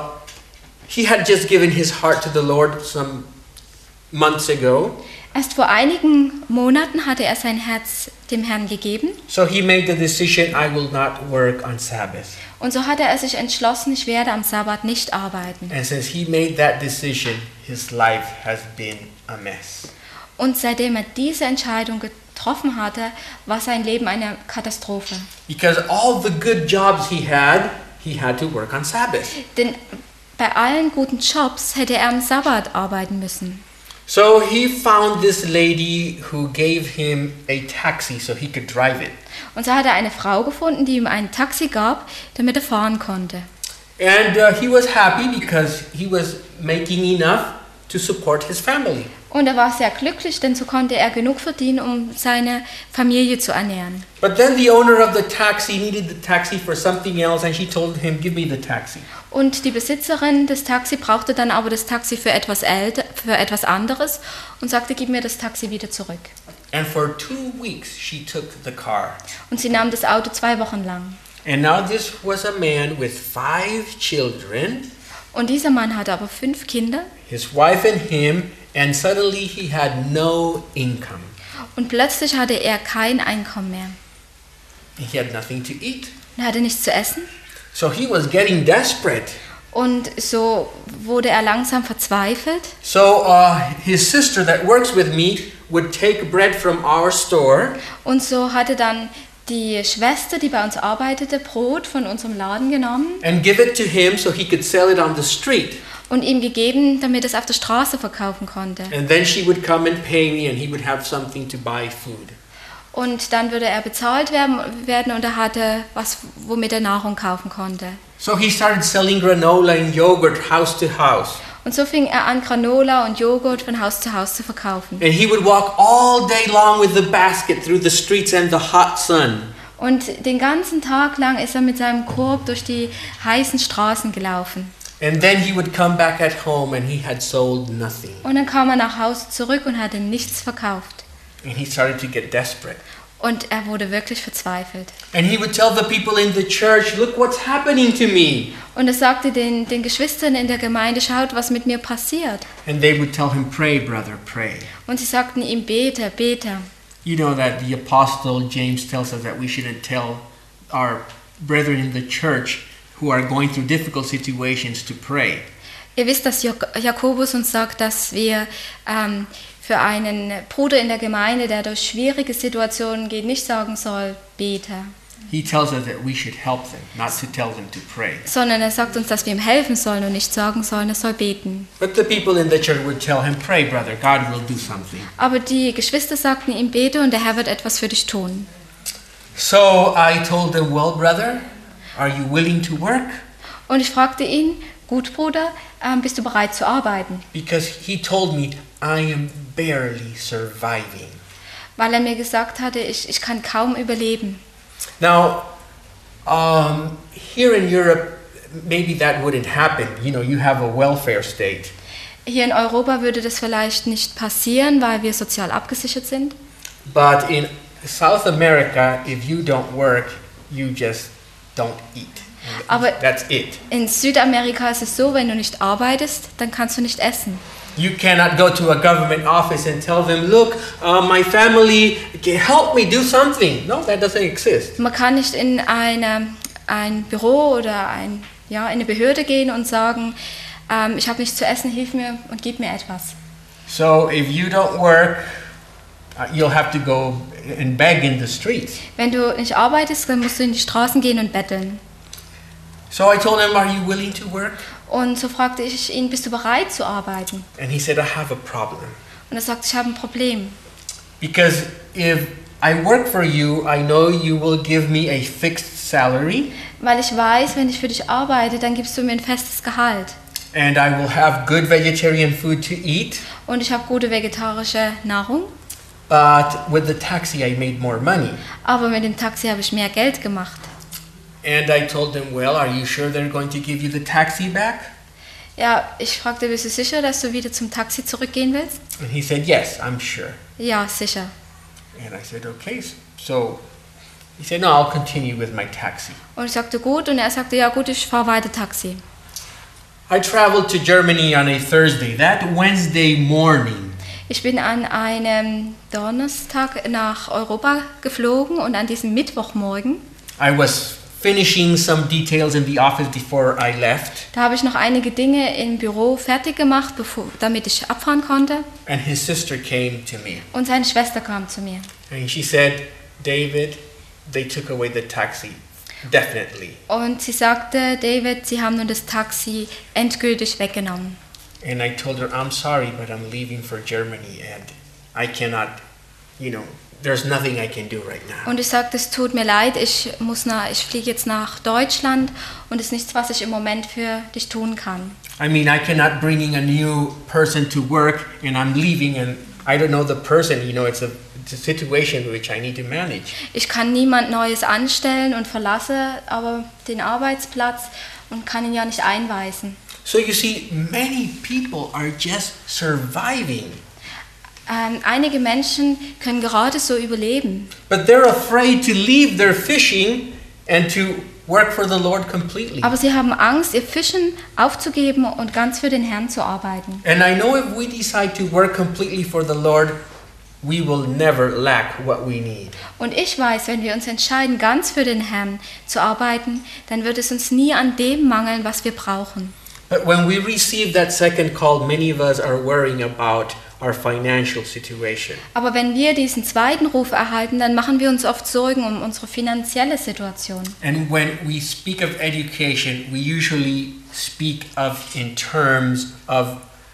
he had just given his heart to the Lord some months ago. Erst vor einigen Monaten hatte er sein Herz dem Herrn gegeben. So he made the decision, I will not work on Sabbath. Und so hatte er sich entschlossen, ich werde am Sabbat nicht arbeiten. And since he made that decision, his life has been a mess. Und seitdem er diese Entscheidung getroffen hatte, war sein Leben eine Katastrophe. Because all the good jobs he had to work on Sabbath. Denn bei allen guten Jobs hätte er am Sabbat arbeiten müssen. So he found this lady who gave him a taxi so he could drive it. Und so hat er eine Frau gefunden, die ihm ein Taxi gab, damit er fahren konnte. And he was happy because he was making enough to support his family. Und er war sehr glücklich, denn so konnte er genug verdienen, um seine Familie zu ernähren. But then the owner of the taxi needed the taxi for something else and she told him, give me the taxi. Und die Besitzerin des Taxi brauchte dann aber das Taxi für etwas anderes und sagte, gib mir das Taxi wieder zurück. And for 2 weeks she took the car. Und sie nahm das Auto 2 Wochen lang. And now this was a man with 5 children, Und dieser Mann hatte aber 5 Kinder. his wife and him, and suddenly he had no income. Und plötzlich hatte er kein Einkommen mehr. He had nothing to eat. Er hatte nichts zu essen. So he was getting desperate. Und so wurde er langsam verzweifelt. So his sister that works with me would take bread from our store Und so hatte dann die Schwester, die bei uns arbeitete, Brot von unserem Laden genommen and give it to him so he could sell it on the street. und ihm gegeben, damit er es auf der Straße verkaufen konnte. And then she would come and pay me and he would have something to buy food. Und dann würde er bezahlt werden und er hatte was, womit er Nahrung kaufen konnte. So he started selling granola and yogurt house to house. Und so fing er an, Granola und Joghurt von Haus zu Haus zu verkaufen. And he would walk all day long with the basket through the streets and the hot sun. Und den ganzen Tag lang ist er mit seinem Korb durch die heißen Straßen gelaufen. And then he would come back at home and he had sold nothing. Und dann kam er nach Hause zurück und hatte nichts verkauft. And he started to get desperate. Und er wurde wirklich verzweifelt. And he would tell the people in the church, look what's happening to me. Und er sagte den Geschwistern in der Gemeinde, schaut, was mit mir passiert. And they would tell him, pray, brother, pray. Und sie sagten ihm, bete, bete. You know that the apostle James tells us that we shouldn't tell our brethren in the church who are going through difficult situations to pray. Ihr wisst, dass Jakobus uns sagt, dass wir für einen Bruder in der Gemeinde, der durch schwierige Situationen geht, nicht sagen soll, bete. He tells us that we should help them, not to tell them to pray. Sondern er sagt uns, dass wir ihm helfen sollen und nicht sagen sollen, er soll beten. But the people in the church would tell him, pray, brother, God will do something. Aber die Geschwister sagten ihm, bete und der Herr wird etwas für dich tun. So I told them, well, brother, are you willing to work? Und ich fragte ihn, gut Bruder, bist du bereit zu arbeiten? Because he told me, I am barely surviving. Weil er mir gesagt hatte, ich kann kaum überleben. Now, here in Europe, maybe that wouldn't happen. You know, you have a welfare state. Hier in Europa würde das vielleicht nicht passieren, weil wir sozial abgesichert sind. But in South America, if you don't work, you just don't eat. Aber That's it. in Südamerika ist es so, wenn du nicht arbeitest, dann kannst du nicht essen. You cannot go to a government office and tell them, look, my family, help me do something. No, that doesn't exist. Man kann nicht in ein Büro oder in eine Behörde gehen und sagen, ich habe nichts zu essen, hilf mir und gib mir etwas. So if you don't work, you'll have to go and beg in the streets. Wenn du nicht arbeitest, dann musst du in die Straßen gehen und betteln. So I told him, are you willing to work? Und so fragte ich ihn, bist du bereit zu arbeiten? And he said, I have a problem. Und er sagte, ich habe ein Problem. Because if I work for you, I know you will give me a fixed salary. Weil ich weiß, wenn ich für dich arbeite, dann gibst du mir ein festes Gehalt. And I will have good vegetarian food to eat. Und ich habe gute vegetarische Nahrung. But with the taxi, I made more money. Aber mit dem Taxi habe ich mehr Geld gemacht. And I told them, well, are you sure they're going to give you the taxi back? Ja, ich fragte, bist du sicher, dass du wieder zum Taxi zurückgehen willst? And he said, yes, I'm sure. Ja, sicher. And I said, okay. So he said, no, I'll continue with my taxi. Und ich sagte, gut. Und er sagte, ja gut, ich fahre weiter Taxi. I traveled to Germany on a Thursday. That Wednesday morning, Ich bin an einem Donnerstag nach Europa geflogen und an diesem Mittwochmorgen, I was finishing some details in the office before I left. da habe ich noch einige Dinge im Büro fertig gemacht, damit ich abfahren konnte. And his sister came to me. Und seine Schwester kam zu mir. And she said, David, they took away the taxi. Definitely. Und sie sagte, David, sie haben nun das Taxi endgültig weggenommen. And I told her, I'm sorry, but I'm leaving for Germany and I cannot, there's nothing I can do right now. Und ich sagte, es tut mir leid, ich fliege jetzt nach Deutschland und es ist nichts, was ich im Moment für dich tun kann. I mean, I cannot bring in a new person to work and I'm leaving and I don't know the person, it's a situation which I need to manage. Ich kann niemand Neues anstellen und verlasse aber den Arbeitsplatz und kann ihn ja nicht einweisen. So you see, many people are just surviving. Einige Menschen können gerade so überleben, but they're afraid to leave their fishing and to work for the Lord completely. aber sie haben Angst, ihr Fischen aufzugeben und ganz für den Herrn zu arbeiten. And I know if we decide to work completely for the Lord, we will never lack what we need. Und ich weiß, wenn wir uns entscheiden, ganz für den Herrn zu arbeiten, dann wird es uns nie an dem mangeln, was wir brauchen. But when we receive that second call, many of us are worrying about our financial situation. Aber wenn wir diesen zweiten Ruf erhalten, dann machen wir uns oft Sorgen um unsere finanzielle Situation. And when we speak of education, we usually speak of in terms of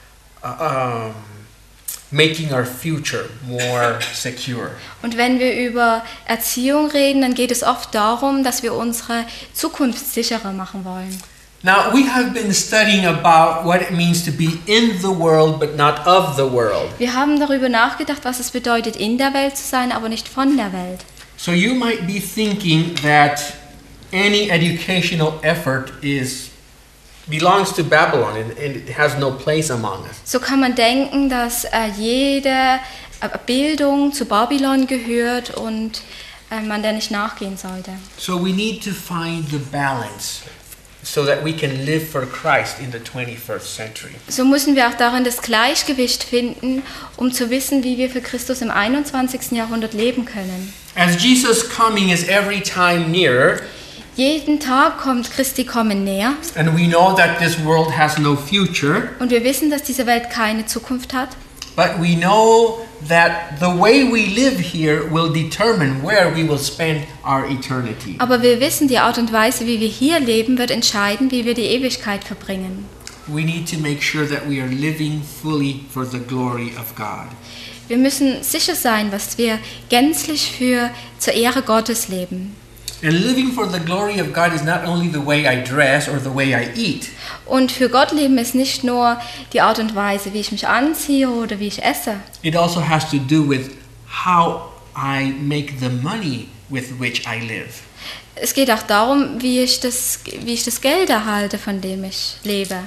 making our future more secure. Und wenn wir über Erziehung reden, dann geht es oft darum, dass wir unsere Zukunft sicherer machen wollen. Now, we have been studying about what it means to be in the world but not of the world. Wir haben darüber nachgedacht, was es bedeutet, in der Welt zu sein, aber nicht von der Welt. So you might be thinking that any educational effort belongs to Babylon and it has no place among us. So kann man denken, dass jede Bildung zu Babylon gehört und man der nicht nachgehen sollte. So we need to find the balance so that we can live for Christ in the 21st century. So müssen wir auch darin das Gleichgewicht finden, um zu wissen, wie wir für Christus im 21. Jahrhundert leben können. As Jesus' coming is every time nearer, Jeden Tag kommt Christi Kommen näher and we know that this world has no future, und wir wissen, dass diese Welt keine Zukunft hat. but we know that the way we live here will determine where we will spend our eternity. Aber wir wissen, die Art und Weise, wie wir hier leben, wird entscheiden, wie wir die Ewigkeit verbringen. We need to make sure that we are living fully for the glory of God. Wir müssen sicher sein, dass wir gänzlich zur Ehre Gottes leben. And living for the glory of God is not only the way I dress or the way I eat. Und für Gott leben ist nicht nur die Art und Weise, wie ich mich anziehe oder wie ich esse. It also has to do with how I make the money with which I live. Es geht auch darum, wie ich das Geld erhalte, von dem ich lebe.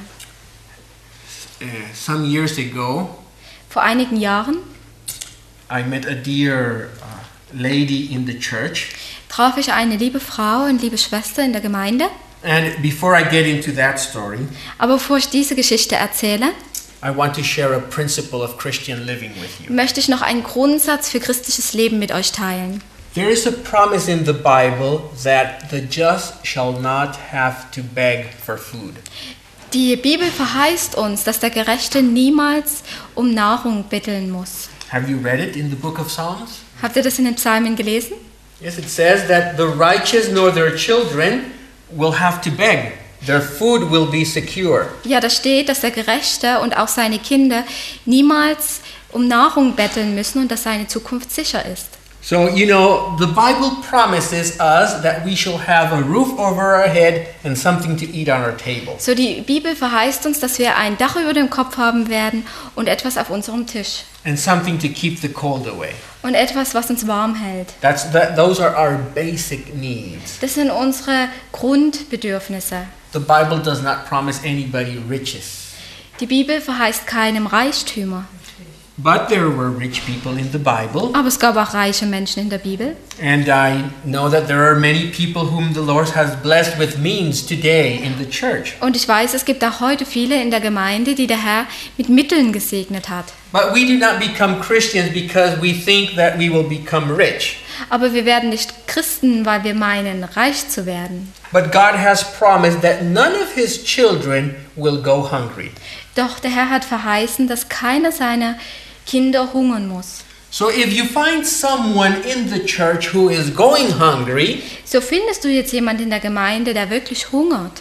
Some years ago, Vor einigen Jahren I met a dear lady in the church. traf ich eine liebe Frau und liebe Schwester in der Gemeinde. And before I get into that story, Aber bevor ich diese Geschichte erzähle, I want to share a principle of Christian living with you. möchte ich noch einen Grundsatz für christliches Leben mit euch teilen. There is a promise in the Bible that the just shall not have to beg for food. Die Bibel verheißt uns, dass der Gerechte niemals um Nahrung betteln muss. Have you read it in the book of Psalms? Habt ihr das in den Psalmen gelesen? Yes, it says that the righteous nor their children will have to beg. Their food will be secure. Ja, da steht, dass der Gerechte und auch seine Kinder niemals um Nahrung betteln müssen und dass seine Zukunft sicher ist. So, you know, the Bible promises us that we shall have a roof over our head and something to eat on our table. So, die Bibel verheißt uns, dass wir ein Dach über dem Kopf haben werden und etwas auf unserem Tisch. And something to keep the cold away. Und etwas, was uns warm hält. Those are our basic needs. Das sind unsere Grundbedürfnisse. The Bible does not promise anybody riches. Die Bibel verheißt keinem Reichtümer. But there were rich people in the Bible. Aber es gab auch reiche Menschen in der Bibel. And I know that there are many people whom the Lord has blessed with means today in the church. Und ich weiß, es gibt auch heute viele in der Gemeinde, die der Herr mit Mitteln gesegnet hat. But we do not become Christians because we think that we will become rich. Aber wir werden nicht Christen, weil wir meinen, reich zu werden. But God has promised that none of His children will go hungry. Doch der Herr hat verheißen, dass keiner seiner Kinder hungern muss. So if you find someone in the church who is going hungry, So findest du jetzt jemanden in der Gemeinde, der wirklich hungert,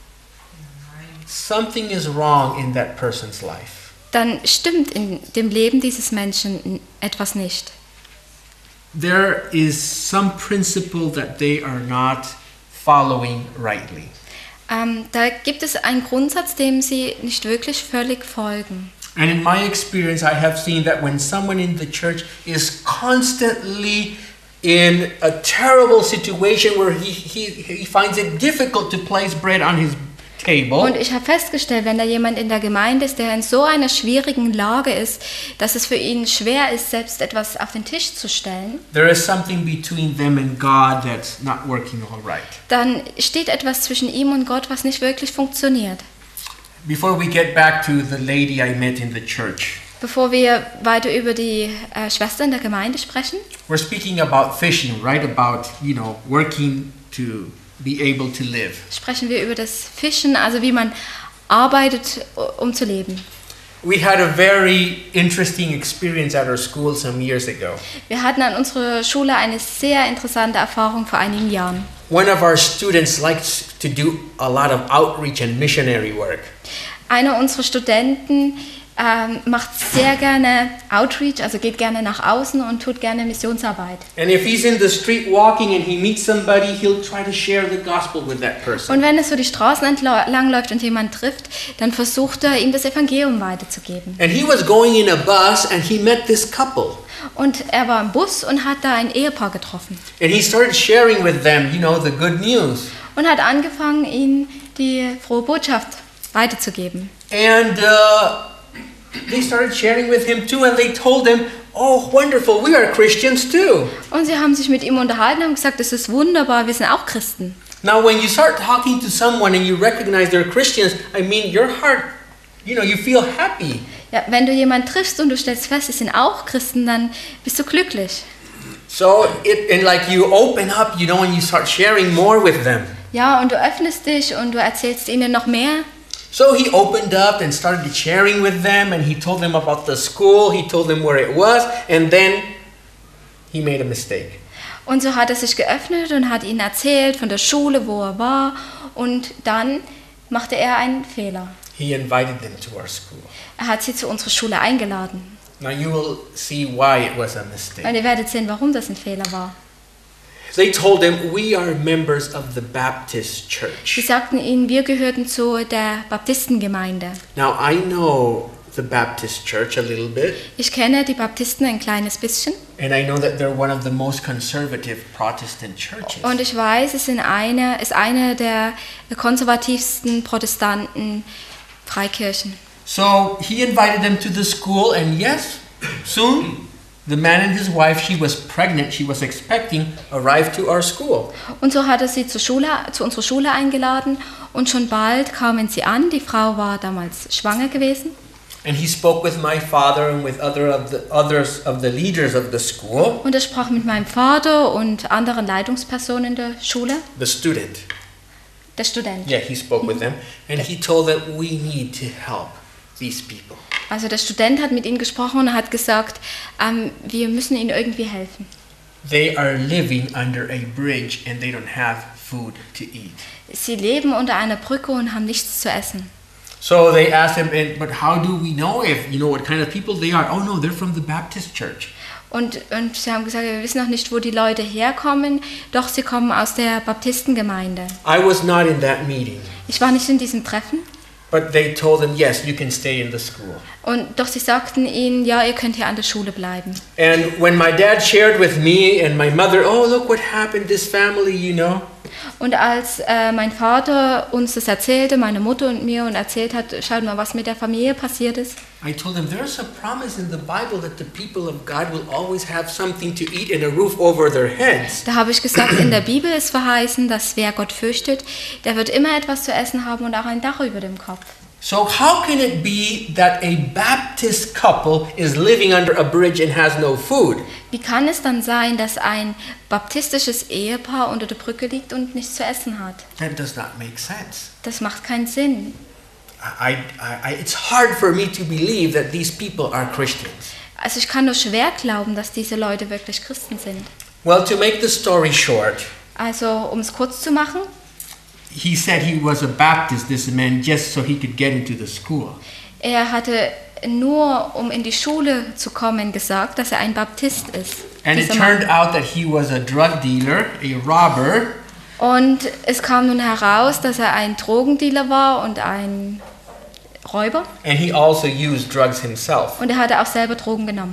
something is wrong in that person's life. dann stimmt in dem Leben dieses Menschen etwas nicht. There is some principle that they are not following rightly. Da gibt es einen Grundsatz, dem sie nicht wirklich völlig folgen. And in my experience, I have seen that when someone in the church is constantly in a terrible situation where he finds it difficult to place bread on his table, Und ich habe festgestellt, wenn da jemand in der Gemeinde ist, der in so einer schwierigen Lage ist, dass es für ihn schwer ist, selbst etwas auf den Tisch zu stellen, there is something between them and God that's not working all right. dann steht etwas zwischen ihm und Gott, was nicht wirklich funktioniert. Before we get back to the lady I met in the church, Bevor wir weiter über die Schwester in der Gemeinde sprechen, we're speaking about fishing, right? About, working to be able to live. sprechen wir über das Fischen, also wie man arbeitet, um zu leben. We had a very interesting experience at our school some years ago. Wir hatten an unserer Schule eine sehr interessante Erfahrung vor einigen Jahren. One of our students likes to do a lot of outreach and missionary work. Einer unserer Studenten macht sehr gerne Outreach, also geht gerne nach außen und tut gerne Missionsarbeit. And if he's in the street walking and he meets somebody, he'll try to share the gospel with that person. Und wenn er so die Straßen entlang läuft und jemand trifft, dann versucht er, ihm das Evangelium weiterzugeben. And he was going in a bus and he met this couple. Und er war im Bus und hat da ein Ehepaar getroffen. And he started sharing with them, the good news. Und hat angefangen, ihnen die frohe Botschaft weiterzugeben. And they started sharing with him too, and they told him, "Oh, wonderful, we are Christians too." Und sie haben sich mit ihm unterhalten und gesagt, das ist wunderbar, wir sind auch Christen. Now, when you start talking to someone and you recognize they're Christians, your heart, you feel happy. Ja, wenn du jemanden triffst und du stellst fest, sie sind auch Christen, dann bist du glücklich. So, you open up, and you start sharing more with them. Ja, und du öffnest dich und du erzählst ihnen noch mehr. So he opened up and started sharing with them, and he told them about the school, he told them where it was, and then he made a mistake. Und so hat er sich geöffnet und hat ihnen erzählt von der Schule, wo er war, und dann machte er einen Fehler. He invited them to our school. Er hat sie zu unserer Schule eingeladen. Now you will see why it was a mistake. Und ihr werdet sehen, warum das ein Fehler war. They told him, "We are members of the Baptist Sie church." sagten ihnen, wir gehörten zu der Baptistengemeinde. Now I know the Baptist church a little bit, Ich kenne die Baptisten ein kleines bisschen and I know that they're one of the most conservative Protestant churches. und ich weiß, es ist eine der konservativsten Protestanten Freikirchen. So he invited them to the school, and yes, soon the man and his wife, she was pregnant, she was expecting, arrived to our school. Und so hat er sie zu unserer Schule eingeladen und schon bald kamen sie an. Die Frau war damals schwanger gewesen. And he spoke with my father and with others of the leaders of the school. Und er sprach mit meinem Vater und anderen Leitungspersonen der Schule. The student. Der Student. Yeah, he spoke with them, and he told them we need to help these people. Also der Student hat mit ihnen gesprochen und hat gesagt, wir müssen ihnen irgendwie helfen. They are living under a bridge and they don't have food to eat. Sie leben unter einer Brücke und haben nichts zu essen. So they asked him, but how do we know what kind of people they are? Oh no, they're from the Baptist church. Und sie haben gesagt, wir wissen noch nicht, wo die Leute herkommen, doch sie kommen aus der Baptistengemeinde. I was not in that meeting, Ich war nicht in diesem Treffen, but they told him, yes, you can stay in the school. und doch sie sagten ihnen, ja, ihr könnt hier an der Schule bleiben. And when my dad shared with me and my mother, oh, look what happened, this family, Und als mein Vater uns das erzählte, meine Mutter und mir, und erzählt hat, schaut mal, was mit der Familie passiert ist, I told him there's a promise in the Bible that the people of God will always have something to eat and a roof over their heads. da habe ich gesagt, in der Bibel ist verheißen, dass wer Gott fürchtet, der wird immer etwas zu essen haben und auch ein Dach über dem Kopf. So how can it be that a Baptist couple is living under a bridge and has no food? Wie kann es dann sein, dass ein baptistisches Ehepaar unter der Brücke liegt und nichts zu essen hat? That does not make sense. Das macht keinen Sinn. It's hard for me to believe that these people are Christians. Also ich kann nur schwer glauben, dass diese Leute wirklich Christen sind. Well, to make the story short, Also um es kurz zu machen, he said he was a Baptist, this man, just so he could get into the school. er hatte nur, um in die Schule zu kommen, gesagt, dass er ein Baptist ist. And it dieser Mann. turned out that he was a drug dealer, a robber, Und es kam nun heraus, dass er ein Drogendealer war und ein Räuber. and he also used drugs himself. Und er hatte auch selber Drogen genommen.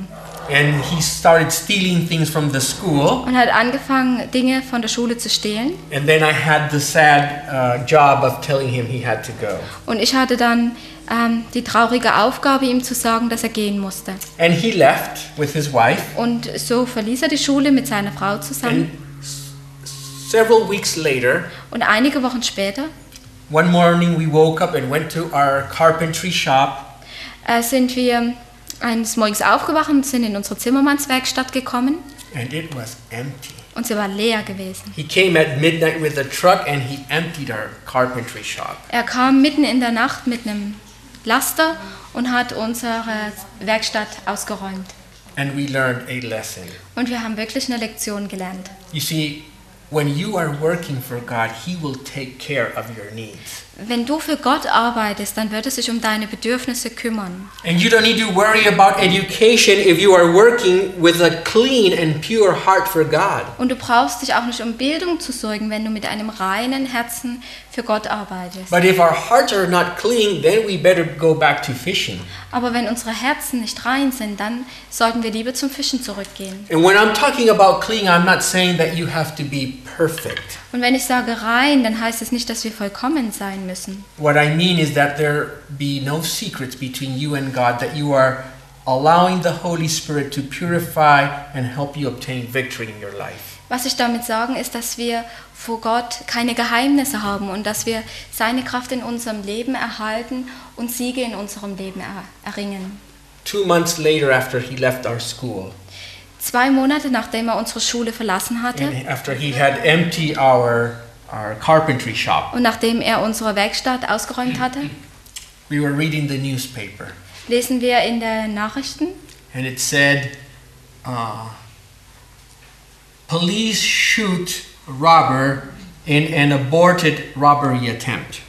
And he started stealing things from the school. und hat angefangen, Dinge von der Schule zu stehlen. And then I had the sad job of telling him he had to go. Und ich hatte dann die traurige Aufgabe, ihm zu sagen, dass er gehen musste. And he left with his wife. Und so verließ er die Schule mit seiner Frau And zusammen. several weeks later, Und einige Wochen später one morning we woke up and went to our carpentry shop. sind wir eines Morgens aufgewacht und sind in unsere Zimmermannswerkstatt gekommen. And it was empty. Und sie war leer gewesen. He came at midnight with a truck and he emptied our carpentry shop. Er kam mitten in der Nacht mit einem Laster und hat unsere Werkstatt ausgeräumt. And we learned a lesson. Und wir haben wirklich eine Lektion gelernt. You see, when you are working for God, He will take care of your needs. Wenn du für Gott arbeitest, dann wird er sich um deine Bedürfnisse kümmern. And you don't need to worry about education if you are working with a clean and pure heart for God. Und du brauchst dich auch nicht um Bildung zu sorgen, wenn du mit einem reinen Herzen für Gott arbeitest. But if our hearts are not clean, then we better go back to fishing. Aber wenn unsere Herzen nicht rein sind, dann sollten wir lieber zum Fischen zurückgehen. And when I'm talking about clean, I'm not saying that you have to be perfect. Und wenn ich sage rein, dann heißt es nicht, dass wir vollkommen sein müssen. What I mean is that there be no secrets between you and God, that you are allowing the Holy Spirit to purify and help you obtain victory in your life. Was ich damit sagen, ist, dass wir vor Gott keine Geheimnisse haben und dass wir seine Kraft in unserem Leben erhalten und Siege in unserem Leben erringen. 2 months later, after he left our school, 2 Monate nachdem er unsere Schule verlassen hatte and after he had emptied our carpentry shop, und nachdem er unsere Werkstatt ausgeräumt hatte, we were reading the newspaper, lesen wir in den Nachrichten, and it said, police shoot robber in an aborted robbery attempt.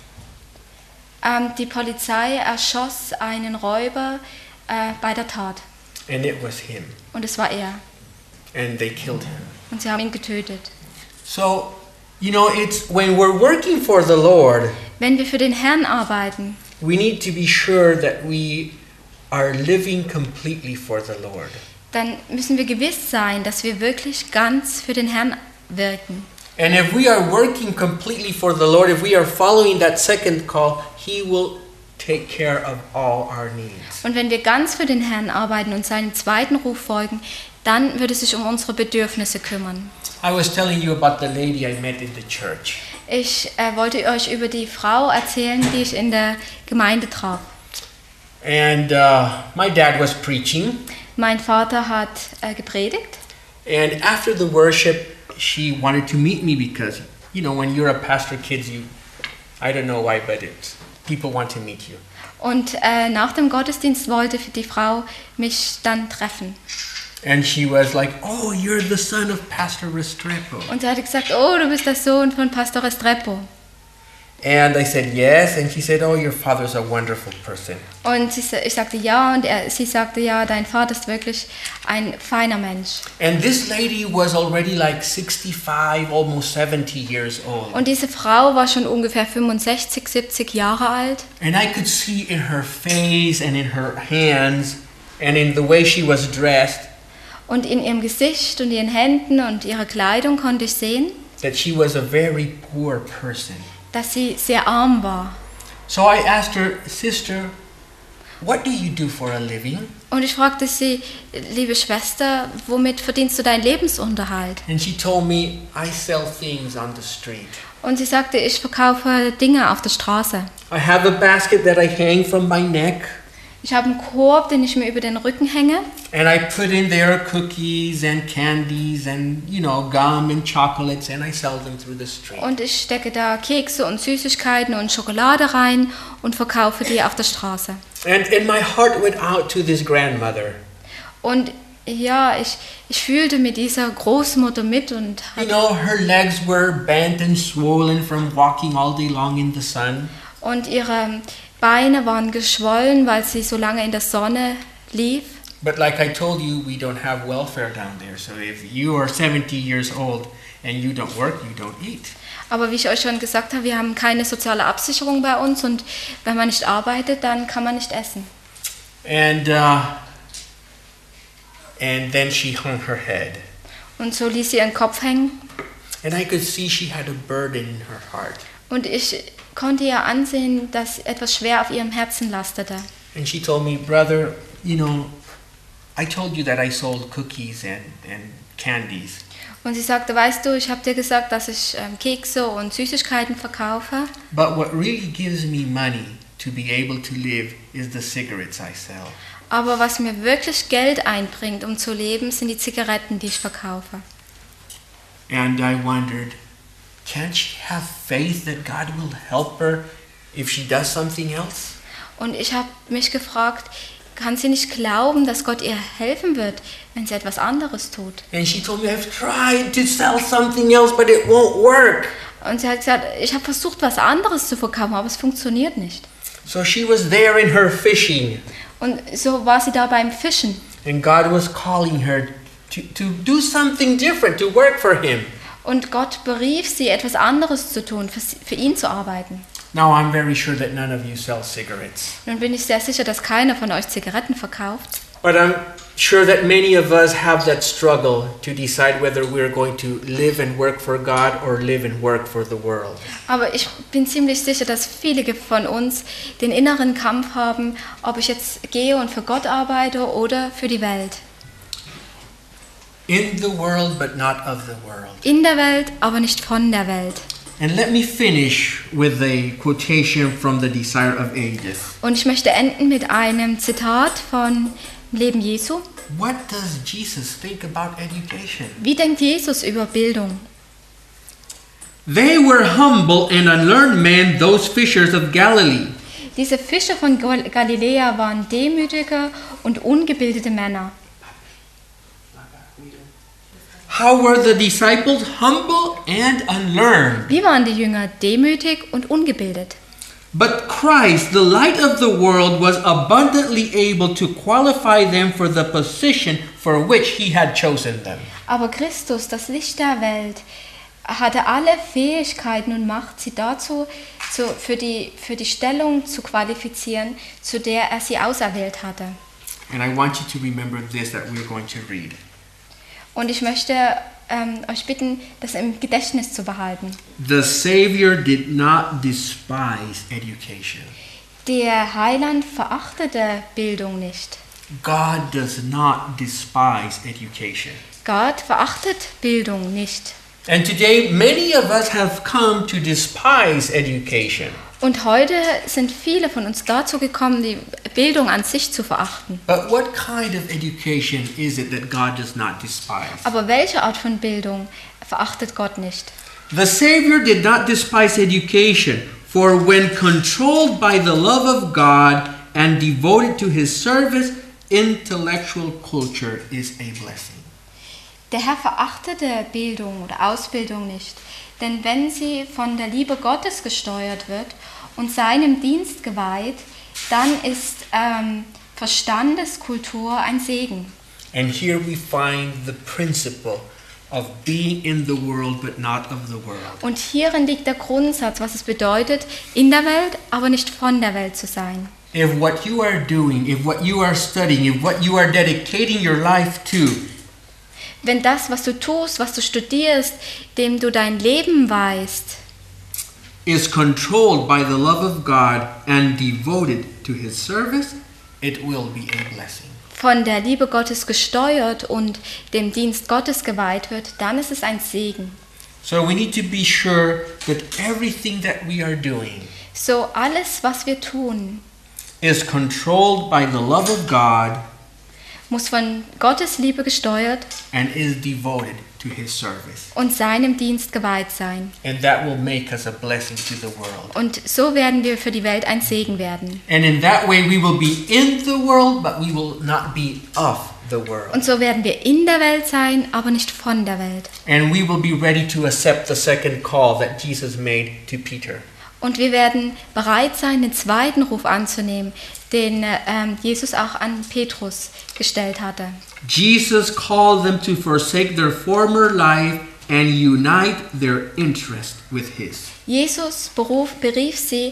die Polizei erschoss einen Räuber bei der Tat. And it was him. Und es war er. And they killed him. Und sie haben ihn getötet. So, you know, it's when we're working for the Lord, Wenn wir für den Herrn arbeiten, we need to be sure that we are living completely for the Lord. dann müssen wir gewiss sein, dass wir wirklich ganz für den Herrn wirken. And if we are working completely for the Lord, if we are following that second call, He will take care of all our needs. Und wenn wir ganz für den Herrn arbeiten und seinem zweiten Ruf folgen, dann wird es sich um unsere Bedürfnisse kümmern. I was telling you about the lady I met in the church. Ich wollte euch über die Frau erzählen, die ich in der Gemeinde traf. And my dad was preaching. Mein Vater hat gepredigt. And after the worship, she wanted to meet me because, you know, when you're a pastor, kids, I don't know why, but people want to meet you. Und nach dem Gottesdienst wollte die Frau mich dann treffen. And she was like, oh, you're the son of Pastor Restrepo. Und sie hatte gesagt, oh, du bist der Sohn von Pastor Restrepo. And I said, yes. And she said, oh, your father's a wonderful person. Und ich sagte ja und sie sagte ja, dein Vater ist wirklich ein feiner Mensch. And this lady was already like 65, almost 70 years old. Und diese Frau war schon ungefähr 65, 70 Jahre alt. And I could see in her face and in her hands and in the way she was dressed Und in ihrem Gesicht und ihren Händen und ihrer Kleidung konnte ich sehen, that she was a very poor person. dass sie sehr arm war. So I asked her, sister, what do you do for a living? Und ich fragte sie, liebe Schwester, womit verdienst du deinen Lebensunterhalt? And she told me, I sell things on the street. Und sie sagte, ich verkaufe Dinge auf der Straße. I have a basket that I hang from my neck. Ich habe einen Korb, den ich mir über den Rücken hänge. And I put in there cookies and candies and, you know, gum and chocolates, and I sell them through the street. Und ich stecke da Kekse und Süßigkeiten und Schokolade rein und verkaufe die auf der Straße. And my heart went out to this grandmother. Und ja, ich fühlte mit dieser Großmutter mit und You know, her legs were bent and swollen from walking all day long in the sun. ihre Beine waren geschwollen, weil sie so lange in der Sonne lief. But like I told you, we don't have welfare down there. So if you are 70 years old and you don't work, you don't eat. Aber wie ich euch schon gesagt habe, wir haben keine soziale Absicherung bei uns und wenn man nicht arbeitet, dann kann man nicht essen. And And then she hung her head. Und so ließ sie ihren Kopf hängen. And I could see she had a burden in her heart. Und ich konnte ihr ansehen, dass etwas schwer auf ihrem Herzen lastete. And she told me, brother, you know, I told you that I sold cookies and candies. Und sie sagte, weißt du, ich habe dir gesagt, dass ich Kekse und Süßigkeiten verkaufe. But what really gives me money to be able to live is the cigarettes I sell. Aber was mir wirklich Geld einbringt, um zu leben, sind die Zigaretten, die ich verkaufe. And I wondered, can't she have faith that God will help her if she does something else? Und ich habe mich gefragt, kann sie nicht glauben, dass Gott ihr helfen wird, wenn sie etwas anderes tut? And she told me, I've tried to sell something else, but it won't work. Und sie hat gesagt, ich habe versucht, was anderes zu verkaufen, aber es funktioniert nicht. So she was there in her fishing. Und so war sie da beim Fischen. And God was calling her to do something different, to work for Him. Und Gott berief sie, etwas anderes zu tun, für ihn zu arbeiten. Now I'm very sure that none of you sell cigarettes. Nun bin ich sehr sicher, dass keiner von euch Zigaretten verkauft. But I'm sure that many of us have that struggle to decide whether we're going to live and work for God or live and work for the world. Aber ich bin ziemlich sicher, dass viele von uns den inneren Kampf haben, ob ich jetzt gehe und für Gott arbeite oder für die Welt. In the world, but not of the world. In der Welt, aber nicht von der Welt. And let me finish with a quotation from the Desire of Ages. Und ich möchte enden mit einem Zitat von Leben Jesu. What does Jesus think about education? Wie denkt Jesus über Bildung? They were humble and unlearned men, those fishers of Galilee. Diese Fischer von Galiläa waren demütige und ungebildete Männer. How were the disciples? Humble and unlearned. Wie waren die Jünger? Demütig und ungebildet. But Christ, the light of the world, was abundantly able to qualify them for the position for which he had chosen them. Aber Christus, das Licht der Welt, hatte alle Fähigkeiten und Macht, sie dazu für die Stellung zu qualifizieren, zu der er sie auserwählt hatte. And I want you to remember this that we're going to read. Und ich möchte euch bitten, das im Gedächtnis zu behalten. The Savior did not despise education. Der Heiland verachtete Bildung nicht. God does not despise education. Gott verachtet Bildung nicht. And today, many of us have come to despise education. Und heute sind viele von uns dazu gekommen, die Bildung an sich zu verachten. But what kind of education is it that God does not despise? Aber welche Art von Bildung verachtet Gott nicht? The Savior did not despise education, for when controlled by the love of God and devoted to His service, intellectual culture is a blessing. Der Herr verachtete Bildung oder Ausbildung nicht, denn wenn sie von der Liebe Gottes gesteuert wird und seinem Dienst geweiht, dann ist Verstandeskultur ein Segen. And here we find the principle of being in the world but not of the world. Und hierin liegt der Grundsatz, was es bedeutet, in der Welt, aber nicht von der Welt zu sein. If what you are doing, if what you are studying, if what you are dedicating your life to Wenn das, was du tust, was du studierst, dem du dein Leben weihst, is controlled by the love of God and devoted to His service, it will be a blessing. von der Liebe Gottes gesteuert und dem Dienst Gottes geweiht wird, dann ist es ein Segen. So we need to be sure that everything that we are doing So alles, was wir tun, is controlled by the love of God muss von Gottes Liebe gesteuert and is devoted to His service. und seinem Dienst geweiht sein. And that will make us a blessing to the world. Und so werden wir für die Welt ein Segen werden. And in that way we will be in the world, but we will not be of the world. Und so werden wir in der Welt sein, aber nicht von der Welt. And we will be ready to accept the second call that Jesus made to Peter. Und wir werden bereit sein, den zweiten Ruf anzunehmen, den Jesus auch an Petrus gestellt hatte. Jesus called them to forsake their former life and unite their interest with His. Jesus berief sie,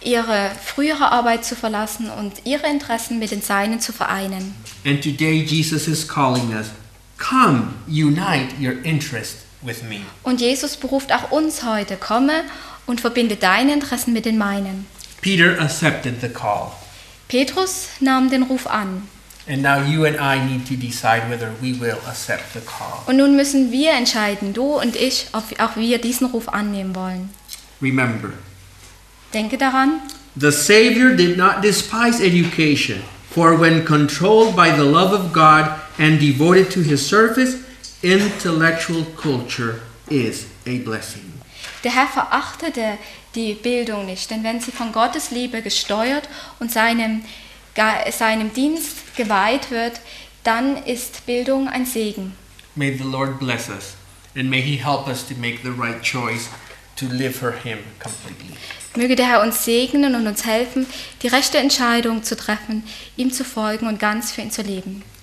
ihre frühere Arbeit zu verlassen und ihre Interessen mit den seinen zu vereinen. And today Jesus is calling us, come, unite your interest with me. Und Jesus beruft auch uns heute, komme und verbinde deine Interessen mit den meinen. Peter accepted the call. Petrus nahm den Ruf an. And now you and I need to decide whether we will accept the call. Und nun müssen wir entscheiden, du und ich, ob auch wir diesen Ruf annehmen wollen. Remember, Denke daran, the Savior did not despise education, for when controlled by the love of God and devoted to His service, intellectual culture is a blessing. der Herr verachtete die Bildung nicht, denn wenn sie von Gottes Liebe gesteuert und seinem Dienst geweiht wird, dann ist Bildung ein Segen. May the Lord bless us, and may He help us to make the right choice to live for Him completely. Möge der Herr uns segnen und uns helfen, die rechte Entscheidung zu treffen, ihm zu folgen und ganz für ihn zu leben.